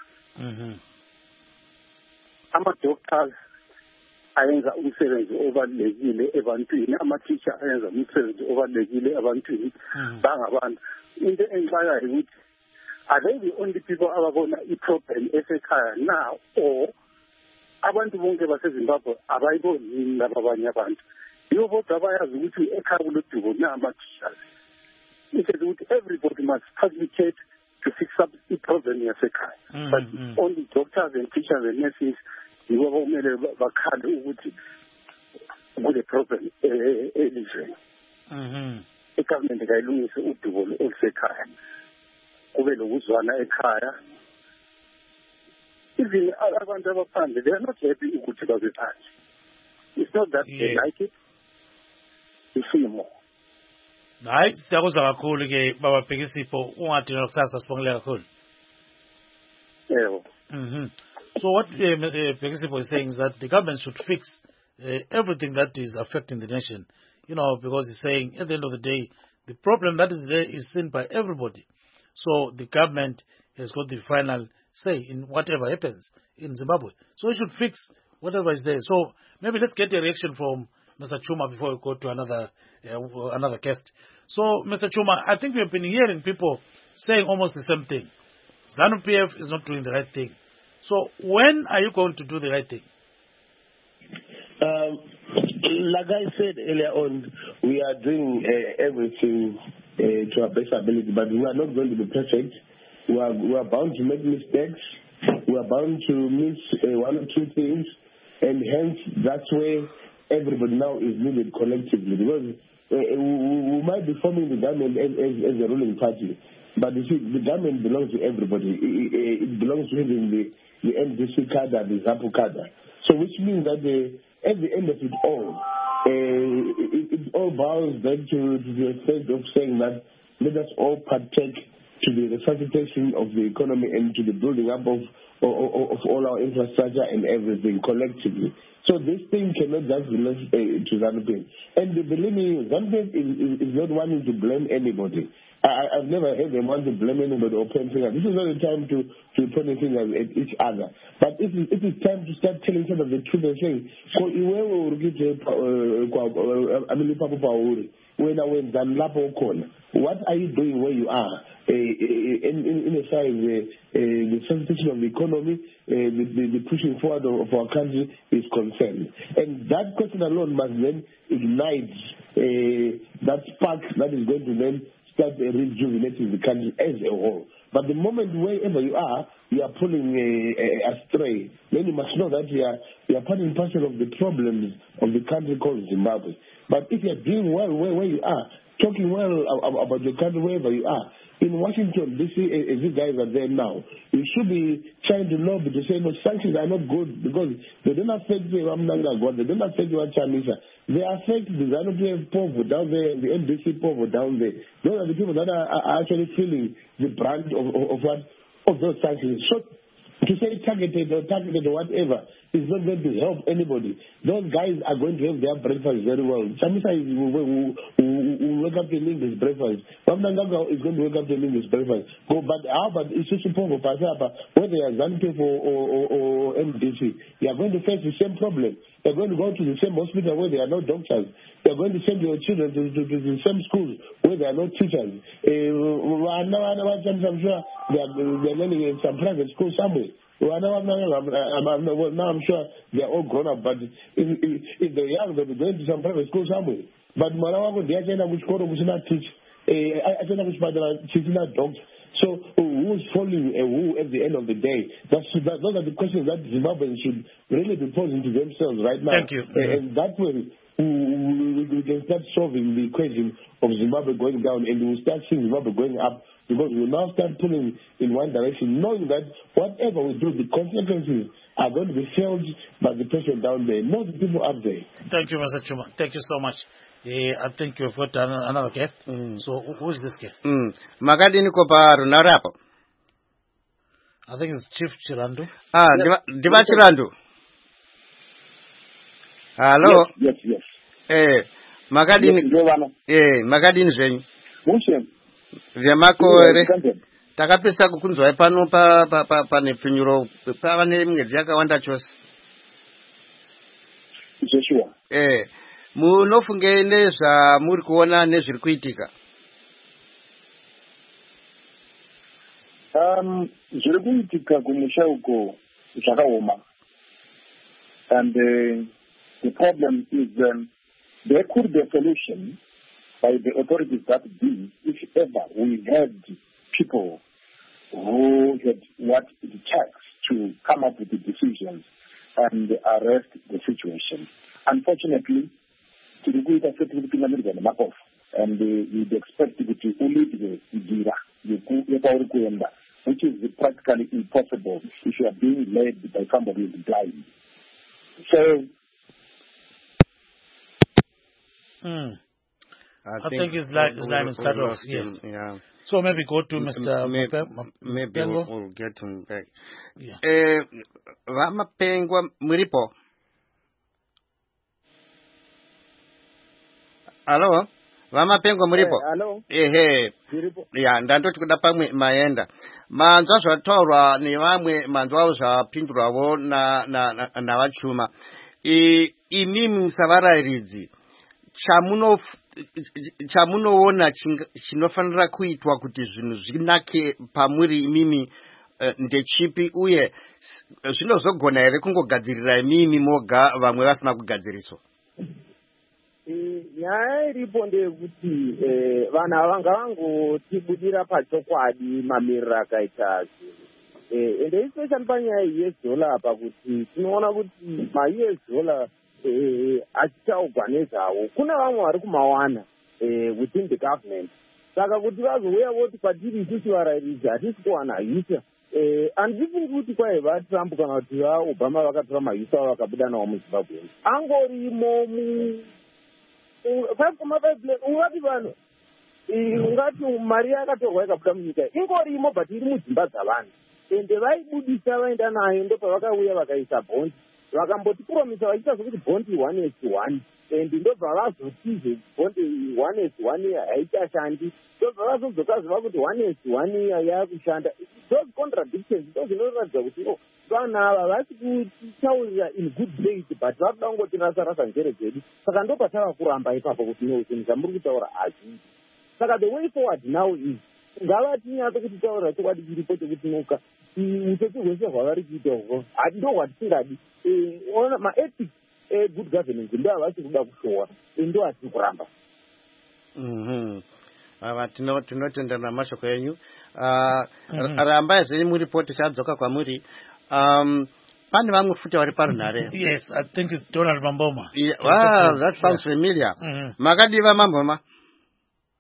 Ama-doctors ayenza umsebenzi obalulekile ebantwini, ama-teacher ayenza umsebenzi obalulekile ebantwini bangabantu. Into engixakayo ukuthi are they the only people ababona i-problem esekhaya now, or abantu bonke baseZimbabwe abayiboni yini laba abanye abantu? Yibo bodwa abayazi ukuthi ekhaya kulodubo nama-teachers. It says ukuthi everybody must facilitate to fix up i-problem yasekhaya. But only doctors and teachers and nurses yibo kumele bakhale ukuthi kule problem elizweni. I-government kayilungise udubo olusekhaya, kube lokuzwana ekhaya. Even abantu abaphandle, they are not happy ukuthi babe phandle. It's not that they like it, isimo. Hayi, siyakuzwa kakhulu ke baba Bhekisipho, ungadinga kusasa sibongile kakhulu. Yebo. So what Bhekisipho is saying is that the government should fix everything that is affecting the nation, because he's saying at the end of the day, the problem that is there is seen by everybody. So the government has got the final say in whatever happens in Zimbabwe. So it should fix whatever is there. So maybe let's get a reaction from Mr. Chuma before we go to another guest. So Mr. Chuma, I think we have been hearing people saying almost the same thing. ZANU-PF is not doing the right thing. So when are you going to do the right thing? Like I said earlier on, we are doing everything to our best ability, but we are not going to be perfect. We are bound to make mistakes. We are bound to miss one or two things, and hence that's where everybody now is needed collectively, because we might be forming the government as a ruling party, but you see, the government belongs to everybody. It belongs to even the NDC cadre, the ZAPU cadre. So which means that at the end of it all, it all boils back to the effect of saying that let us all partake to the resuscitation of the economy and to the building up of all our infrastructure and everything collectively. So this thing cannot just be left to ZANU-PF. And believe me, ZANU-PF is not wanting to blame anybody. I've never heard them want to blame anybody or point fingers. This is not the time to point fingers at each other. But it is time to start telling each other the truth and saying, what are you doing where you are? In a side, the sensation of the economy, the pushing forward of our country is concerned. And that question alone must then ignite that spark that is going to then start rejuvenating the country as a whole. But the moment wherever you are pulling astray, then you must know that you are part and parcel of the problems of the country called Zimbabwe. But if you are doing well where you are, talking well about your country wherever you are. In Washington, D.C., as you guys are there now, you should be trying to lobby to say, no, sanctions are not good because they don't affect the Ramnanga God, they don't affect the Chamisa. They affect the ZANU-PF Povo down there, the NDC Povo down there. Those are the people that are actually feeling the brunt of those sanctions. So to say targeted or whatever is not going to help anybody. Those guys are going to have their breakfast very well. Chamisa will wake up to an English breakfast. Ramnanga is going to wake up to an English breakfast. But how about Isusu Povo, Pasapa, whether they are ZANU-PF or MDC, they are going to face the same problem. They're going to go to the same hospital where there are no doctors. They're going to send your children to the same schools where there are no teachers. I'm sure they're learning in some private school somewhere. Now I'm sure they're all grown up, but if they're young, they'll be going to some private school somewhere. But they are saying which not teach. I think which teaching our dogs. So who's falling and who at the end of the day? Those are the questions that Zimbabweans should really be posing to themselves right now. Thank you. And that way we can start solving the equation of Zimbabwe going down, and we will start seeing Zimbabwe going up, because we will now start pulling in one direction, knowing that whatever we do, the consequences are going to be felt by the person down there, not the people up there. Thank you, Mr. Chuma. Thank you so much. I think you've got another guest. So who is this guest? Makadini kopa runarapo. I think it's Chief Chirandu. Diva Chirandu. Hello. Yes. Makadini. Makadini zvenyu. Vyamako ere. Takapesa kukunzwa pano pane pfinyuro pava nemwedzi yakawanda chose. Joshua. Munofunge nezvamuri kuona nezviri kuitika? Zviri kuitika kumusha uko zvakaoma. And the problem is there could be a solution by the authorities that be if ever we had people who had what it takes to come up with the decisions and arrest the situation. Unfortunately, and we'd expect to only the which is practically impossible if you are being led by somebody who is blind. So I think his line is cut off. Yes. Yeah. So maybe go to Mr. Maybe we'll get him back. Yeah. Vamapengwa muripo. Hello? Vamapengwa muripo? Hello? Ya, ndandoti kuda pamwe maenda. Manzwa zvataurwa nevamwe manzwawo zvapindurwawo na vachuma. Imimi savarayiridzi chamunoona chinofanira kuitwa kuti zvinhu zvinake pamuri imimi ndechipi, uye zvinozogona here kungogadzirira imimi moga vamwe vasina kugadziriswa? Nyaya iripo ndeyekuti vanhu ava ngavangotibudira pachokwadi mamiriro akaita zvinhu, ende especially panyaya yeUS dollar apa, kuti tinoona kuti maUS dollar achitaugwa nezvawo kune vamwe vari kumawana within the government. Saka kuti vazouya voti patiri isusu varayiridzi hatisi kuwana hisa, handifungi kuti kwaiva Trump kana kuti vaObama vakatora mahisa avo vakabuda nawo muZimbabwe angorimo 5.5 billion. Ungati vanhu ungati mari yakatorwa ikabuda munyika ingorimo, but iri mudzimba dzavanhu, ende vaibudisa vaenda nayo ndopavakauya vakaisa bhondi, vakambotipromisa vachiita sokuti bhondi 1:1, ende ndobva vazotize bhondi 1:1 haichashandi, ndobva vazozokaziva kuti 1:1 yakushanda. Those contradictions ndo zvinoratidza kuti vanhu ava vasi kutaurira in good faith, but vakuda kungotirasa njere dzedu. Saka ndopatava kuramba ipapo kuti no zvinhu zvamuri kutaura hazvii. Saka the way forward now is ngavatinyatso kuti taurira chokwadi chiripo chekuti noka utsotsi hwese hwavari kuita uhwo ndo hwatisingadi. Ona maethics good governance ndo havasi kuda kushowa, ndo hatiri kuramba. Tinotenda namashoko enyu. Ramba zviri muripoti chadzoka kwamuri. Pane vamwe futi vari parunhare. Yes, I think it's Donald Mamboma. Wow, that sounds familiar. Makadiva Mamboma?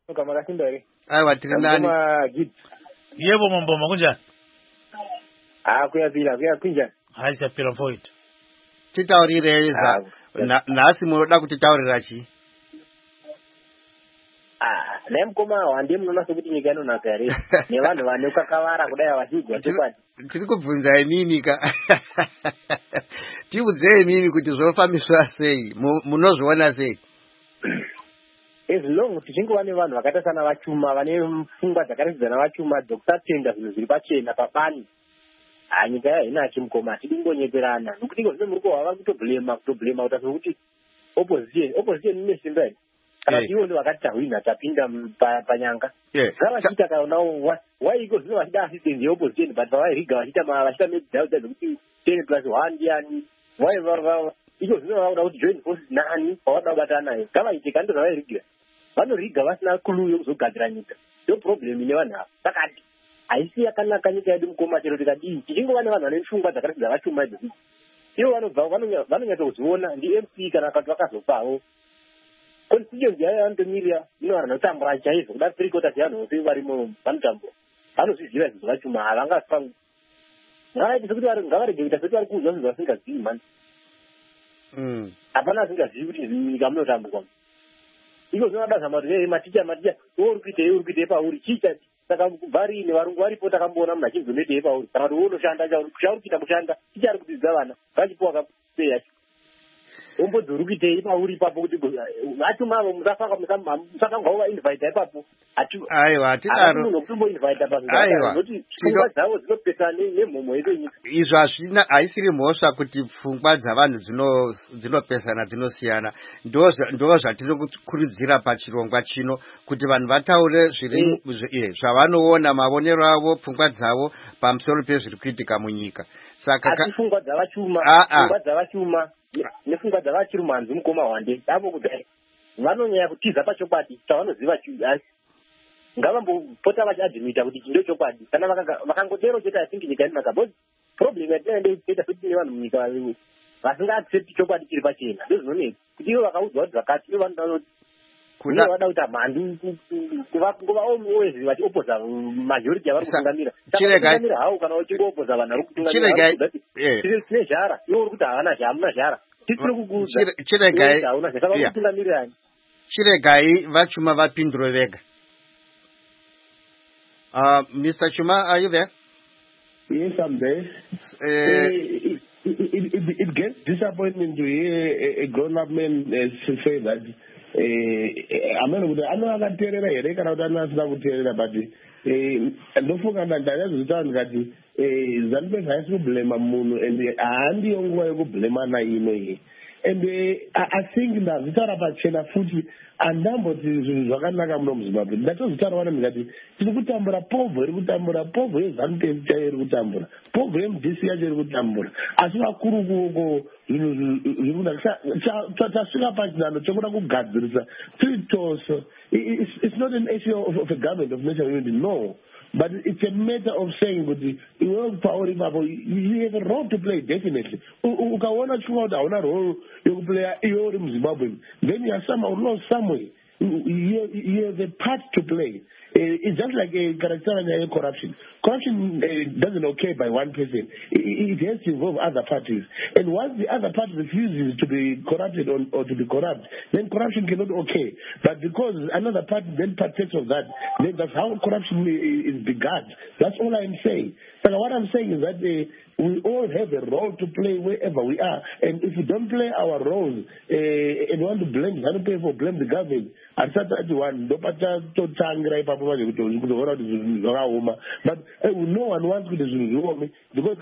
kama kasinda ere aiwa tiri nani yebo Mamboma kunjani kuyapira kunjani hayi siyapira mfowethu titaurireza nhasi munoda kutitaurira chii nemukoma wandi munoona sokuti nyika inonaka here nevanhu vane kakavara kudai vachigwa chokwadi tiri kubvunza inini ka tiudzei inini kuti zvofambiswa sei munozviona sei as long tichingova nevanhu vakaita sana vachuma vane pfungwa dzakaratidzana vachuma dzokusatenda zvinhu zviri pachena papani nyika yahaina chimukoma hatidi kungonyeperana nokuti iko zvino muri kuhava kutoblema kuta sokuti opposition ine simba here kana ivo ndo vakati tahwina tapinda panyanga gavachiita kaonao waiko zvino vachida assistant yeopposition but vavairiga vachita medhauda dzekuti 10+1 ndiani iko zvino vauda kuti joint forces nani pavada kubatana naye gavaitika ndo zvavairigira vanoriga vasina clue yekuzogadzira nyika ndo problem ine vanhu ava sakati haisi yakanaka nyika yedu mukoma chero tikadii tichingova nevanhu vane pfungwa dzakaratidza vachuma idzozi ivo vanobva vanonyatsokuziona ndi mp kana vakati vakazofawo constituency yayo vanotomirira ino vanhu vanotambura chaizvo kuda 3/4 yevanhu vose varimo vanotambura vanozviziva zvinhu zvachuma havangafangu ngavaiti sekuti ngavarege kuita sekuti vari kuudzwa zvinhu vasingazivi mani hapana asingazivi kuti nyika munotamburwa iko zvinoda zama kuti maticha uri kuitei pauri chicha saka kubva riine varungu varipo takamboona munhu achizonetei pauri kana kuti unoshanda chauri kuita kushanda tichari kudzidza vana vachipiwa kapei yacho ombodzi kuitei pauri ipapo kuti achumavo musakanga uvainvita ipapo aiwa hatidaro munhu wekutomboinvita pazvinoti pfungwa dzavo dzinopesa nemhomo yedu yenyika izvo haisiri mhosva kuti pfungwa dzavanhu dzinopesana dzinosiyana ndo zvatiri kukurudzira pachirongwa chino kuti vanhu vataure zvavanoona mavonero avo pfungwa dzavo pamusoro pezviri kuitika munyika saka asi pfungwa dzavachuma nepfungwa dzavachirumhanzi mukoma wande avo kudai vanonyanya kutiza pachokwadi chavanoziva asi ngavambopota vachiadhimita kuti chindo chokwadi kana vakangodero chete asingi nyika inonaka bcause problem yatinaende kuita sekuti ne vanhu munyika vasingaaccepti chokwadi chiri pachena ndo zvinoneka kuti ivo vakaudzwa kuti zvakati ivo vanoda kuita mhandu kuva always vachiopoza majority yavari kutungamira saka hawo kana uchingoopoza vanhu vari kutungamira tine zhara ivo uri kuti hamuna zhara titiri kukuudza hauna zhara vari kutungamirani chiregai vachuma vapindure vega. Mr. Chuma, are you there? Yes, I'm there. It gets disappointing to hear a grown-up man say that. I know I here, I can but ndofunga ndazozitaura ndikati Zambia has to blame munhu and handi yonguva yekublema naino and I think ndazvitaura pachena futi andamboti zvinhu zvakanaka muno muZimbabwe ndatozvitaura vana ndikati tiri kutambura povho iri kutambura povho yeZANU-PF chayo iri kutambura povho yeMDC yacho iri kutambura asi vakuru kuko zvinhu zviri kuda tasvika pachinano chokuda kugadzirisa tiri tose. It's not an issue of a government of national unity, no. But it's a matter of saying that you have a role to play, definitely. Ukaona chuma uta una role you play your Zimbabwe. Then you are somehow lost somewhere. You have a part to play. It's just like a character and corruption. Corruption doesn't occur by one person. It has to involve other parties. And once the other party refuses to be corrupted or to be corrupt, then corruption cannot occur. But because another party then partakes of that, then that's how corruption is begun. That's all I'm saying. So what I'm saying is that we all have a role to play wherever we are. And if we don't play our roles and want to blame ZANU-PF or blame the government, but no one wants to do because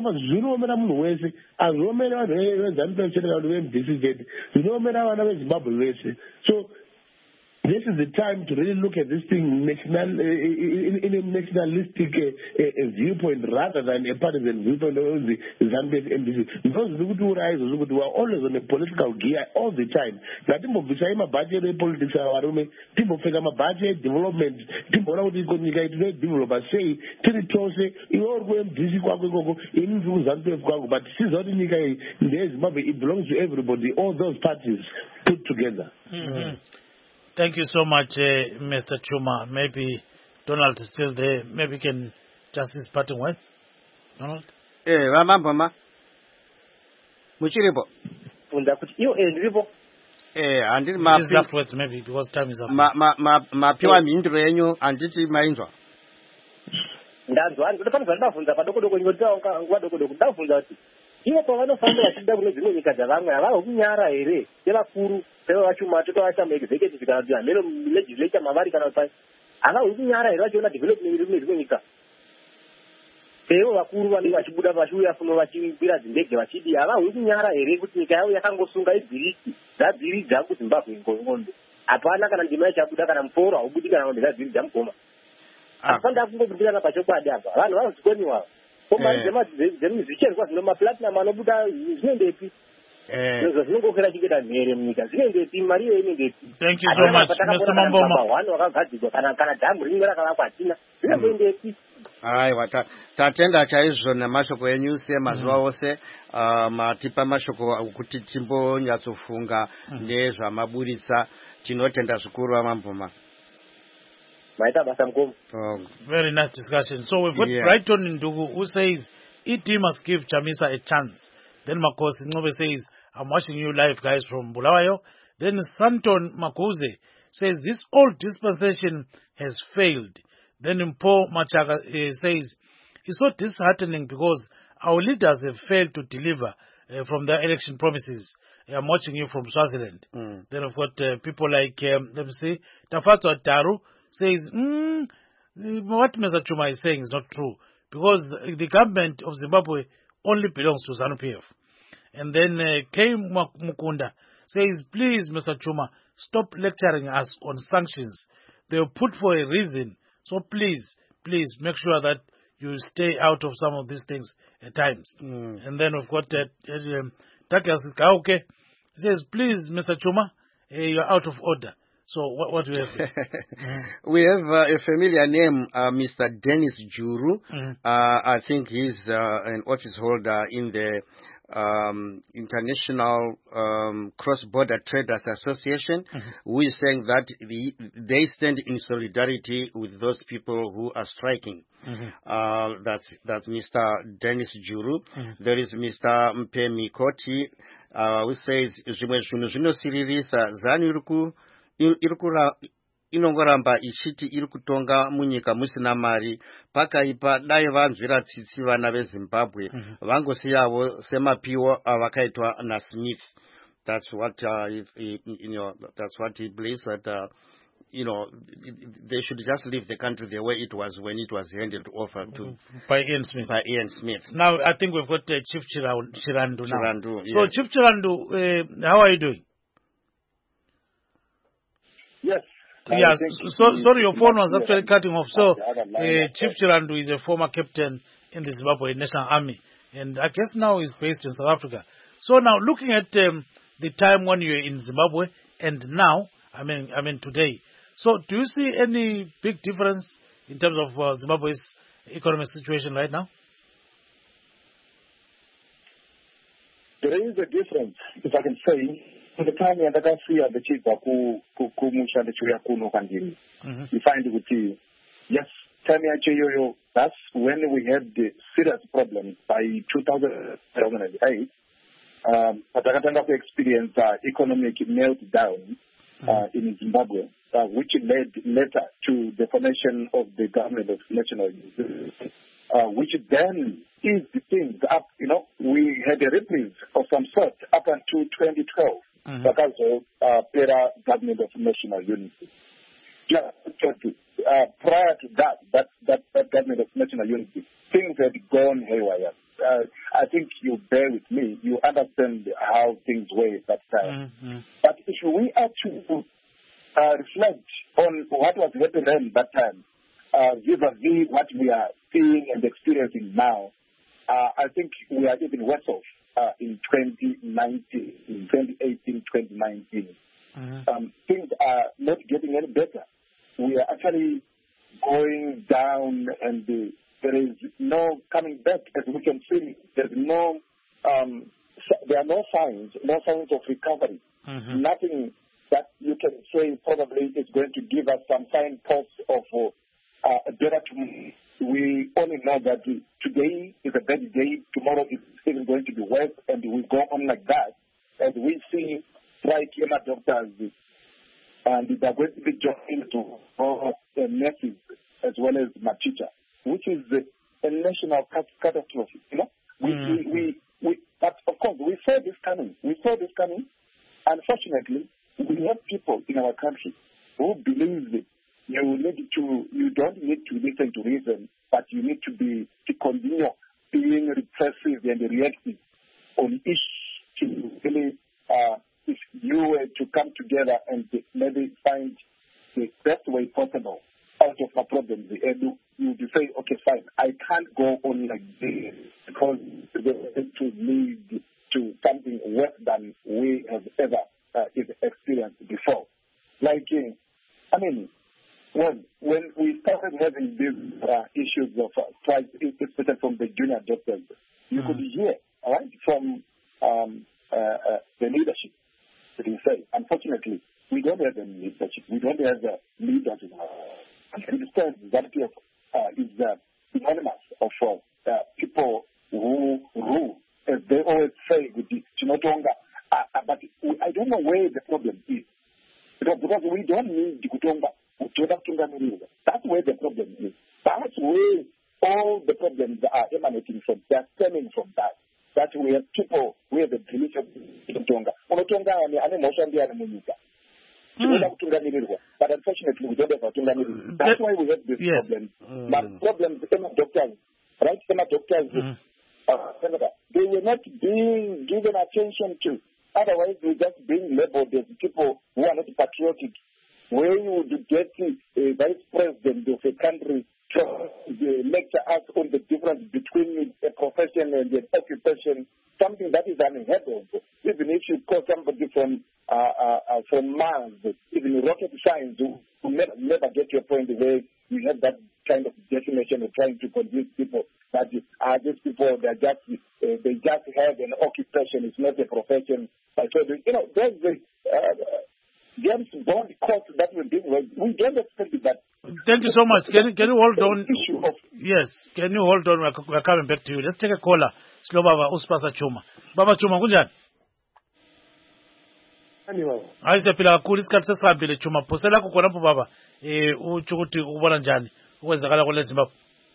so this is the time to really look at this thing in a nationalistic viewpoint rather than a partisan viewpoint of the ZANU-PF MDC. Because we are always on a political gear all the time. That budget politics people figure budget development developers say but it belongs to everybody, all those parties put together. Mm-hmm. Thank you so much, Mr. Chuma. Maybe Donald is still there. Maybe you can just his parting words. Donald? Vamamboma. Muchiripo. His last words maybe because time is up. Mapiwa mindro yenyu anditi mainzwa. Ndanzwa ndinofanira ndavunza padoko-doko ngodoko ndavunza kuti ivo pavanofamba vachida kune dzimwe nyika dzavamwe havava kunyara here sevakuru sevavachuma totovashamba executive kana kuti hameno legislature mavari kana kuti havava kunyara here vachiona development iri kune dzimwe nyika seivo vakuru vanenge vachibuda vachiuya funo vachikwira dzindege vachidi havahwi kunyara here kuti nyika yavo yakangosunga ibhirisi dzabhiridza kuzimbabwe ngondwe hapana kana ndima ichabuda kana muporo haubudi kana ngondwe dzabhiridza mugoma hapana kungobudirana pachokwadi apa vanhu vanozvikoniwa komari dzemizvicherwa zvino maplatinum anobuda zvinendepi izvo zvinongokwira chingeta mhere munyika zvinendepi mari iyo inendepi Thank you so much, Mr. Mamboma. wani wakagadzirwa kana dhamu rimwe rakavakwa hatina zvinongoendepi Aiwa, tatenda chaizvo namashoko enyu semazuva ose matipa mashoko okuti timbonyatsofunga nezvamaburitsa tinotenda zvikuru Mamboma. Very nice discussion. So we've got Brighton Ndugu who says ET must give Chamisa a chance. Then Makosi Ngobe says, I'm watching you live guys from Bulawayo. Then Santon Makuze says this old dispensation has failed. Then Mpo Machaga says it's so disheartening because our leaders have failed to deliver from their election promises. I'm watching you from Swaziland. Then I've got people like, let me see, Tafatso Taru says, what Mr. Chuma is saying is not true because the government of Zimbabwe only belongs to ZANU-PF. And then K. Mukunda says, please, Mr. Chuma, stop lecturing us on sanctions. They were put for a reason. So please make sure that you stay out of some of these things at times. And then we've got Douglas Kauke. He says, please, Mr. Chuma, you're out of order. So what do we have? We have a familiar name, Mr. Dennis Juru. I think he's an office holder in the International Cross-Border Traders Association, who is saying that they stand in solidarity with those people who are striking. That's Mr. Dennis Juru. There is Mr. Mpe Mikoti, who says zvimwe zvinhu zvinosiririsa ZANU inongoramba ichiti iri kutonga munyika musina mari pakaipa dai vanzwira tsitsi vana veZimbabwe vangosiyavo semapiwo avakaitwa naSmith. That's what that's what he believes that they should just leave the country the way it was when it was handed over to by Ian Smith. Now I think we've got Chief Chirandu now. Chirandu, so yes. Chief Chirandu, how are you doing? Yes. Yes. Sorry, your phone was actually cutting off. So, Chief Chirandu is a former captain in the Zimbabwe National Army, and I guess now he's based in South Africa. So now, looking at the time when you were in Zimbabwe and now, I mean today. So, do you see any big difference in terms of Zimbabwe's economic situation right now? There is a difference, if I can say. The time yandakasiya ndichibva kumushandicho yakuno kwandiri ifind kuti yes, time yacho iyoyo, that's when we had the serious problems. By 2008 patakatanga kuexperience economic meltdown in Zimbabwe, which led later to the formation of the government of national unity, which then eased things up. We had a reprieve of some sort up until 2012. Because of Pera government of national unity. Prior to that government of national unity, things had gone haywire. I think you bear with me. You understand how things were at that time. But if we are to reflect on what was happening at that time, vis-a-vis what we are seeing and experiencing now, I think we are even worse off. In 2018, 2019. Things are not getting any better. We are actually going down, and there is no coming back. As we can see, there are no signs of recovery. Nothing that you can say probably is going to give us some signposts of a better tomorrow. We only know that today is a bad day, tomorrow is even going to be worse, and we go on like that. And we see strike doctors, and they're going to be joined to nurses as well as Machicha, which is a national catastrophe. You know, but of course we saw this coming. Unfortunately, we have people in our country who believe you don't need to listen to reason, but you need to continue being repressive and reactive on issues. Really, if you were to come together and maybe find the best way possible out of our problems, and you would say, okay, fine, I can't go on like this because they have to lead to something worse than we have ever experienced before. Like, I mean, when we started having these issues of strikes, especially from the junior doctors, you could hear, right, from the leadership, that you say. Unfortunately, we don't have any leadership. We don't have leaders in our country. Understand that is anonymous of people who rule, as they always say, with the Chinotonga. But I don't know where the problem is. Because we don't need the Kutonga. That's where the problem is. That's where all the problems are emanating from. They're stemming from that. That we have people, we have the belief of Kutonga. But unfortunately, we don't have Kutonga. That's why we have this problem. But problems, doctors, right? Doctors, they were not being given attention to. Otherwise, we're just being labeled as people who are not patriotic. Where you would get a vice president of a country to lecture us on the difference between a profession and an occupation, something that is unheard of. Even if you call somebody from Mars, even rocket science, who never get your point where you have that kind of definition of trying to convince people that these people, they just have an occupation, it's not a profession. So, there's the James Bond court that we don't expect that. Thank you so much. Can you hold on? Yes, can you hold on? We're coming back to you. Let's take a caller. Slow Baba, Uspasa Chuma. Baba Chuma, kunjani? Ayisephila kakhulu isikhathi sesihambile Chuma. Phosela khona lapho baba. Utsho ukuthi ubona njani ukwenzakala kule Zimbabwe?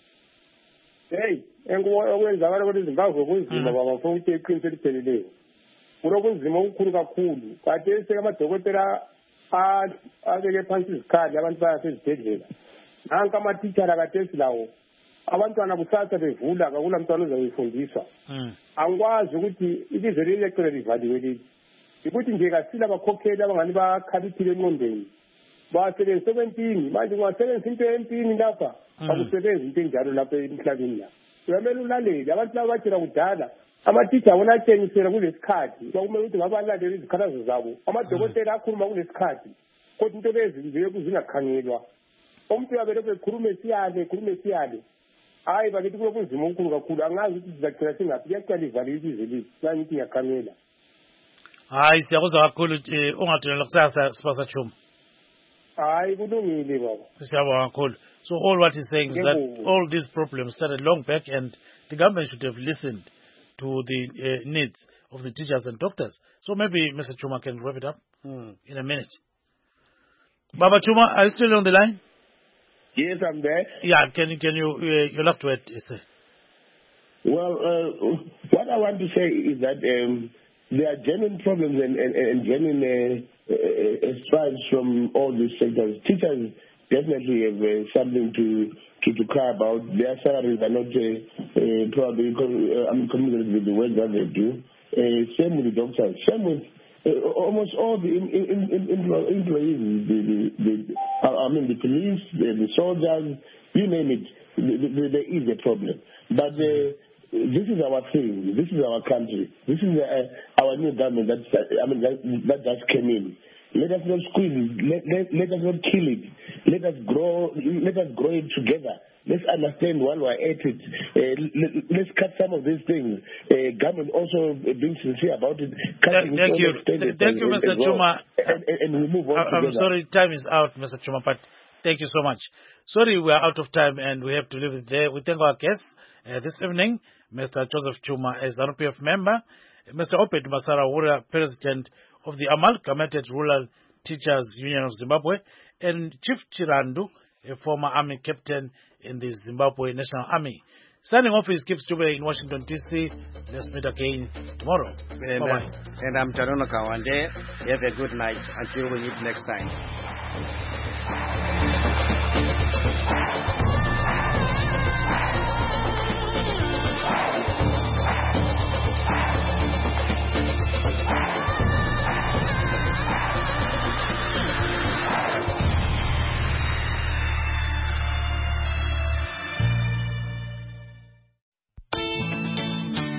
Hey, okwenzakala kule Zimbabwe kunzima baba mfowethu ukuthi iqiniso elipheleleyo. Kunokunzima okukhulu kakhulu. Kade amadokotela abeke phansi izikhali abantu bayasezibhedlela. Nanka amatitshala kade silawo. Abantwana kusasa bevula akula mntwana ozayifundiswa. Angikwazi ukuthi ilizwe leli livaliwe leli. Ukuthi nje kasila abakhokheli abangani bakhaliphile engqondweni. Basebenza 17 manje ungasebenza into empini lapha akusebenzi into enjalo lapha emhlabeni la. Uyamele ulalele abantu laba batshela kudala amatitsha wona atshengisela kulesikhathi bakumele ukuthi ngabalaleli izikhalazo zabo amadokotela akhuluma kulesikhathi kodwa into lezi nje kuzingakhangelwa umuntu uyabele bekhulume siyale hayi bakithi kunzima okukhulu kakhulu angazi ukuthi sizagcina singaphi kuyaqala ivali ilizwe leli nangithi ngiyakhamela hayi siyakuzwa kakhulu ungathonela kusasa Sipasa Chuma. Hayi kulungile baba. Siyabonga kakhulu. So all what he's saying is that all these problems started long back and the government should have listened to the needs of the teachers and doctors. So maybe Mr. Chuma can wrap it up in a minute. Baba Chuma, are you still on the line? Yes, I'm there. Yeah, can you your last word, sir? Well, what I want to say is that there are genuine problems and genuine strides from all these sectors. Teachers definitely have something to cry about. Their salaries are not probably commensurate with the work that they do. Same with the doctors. Same with almost all the employees. The police, the soldiers, you name it. There is a problem. But this is our thing. This is our country. This is our new government that just came in. Let us not squeeze it. Let us not kill it. Let us grow it together let's understand while we're at it. Let's cut some of these things. Government also being sincere about it. Thank you. Thank you, Mr. Chuma. And we move on I'm sorry, time is out, Mr. Chuma, but thank you so much. Sorry, we are out of time and we have to leave it there. We thank our guests this evening, Mr. Joseph Chuma, a ZANU-PF member, Mr. Obed Masarawura, President of the Amalgamated Rural Teachers Union of Zimbabwe, and Chief Chirandu, a former Army captain in the Zimbabwe National Army. Signing off is Kip Stube in Washington, D.C. Let's meet again tomorrow. Bye-bye. And I'm Tarono Kawande. Have a good night until we meet next time.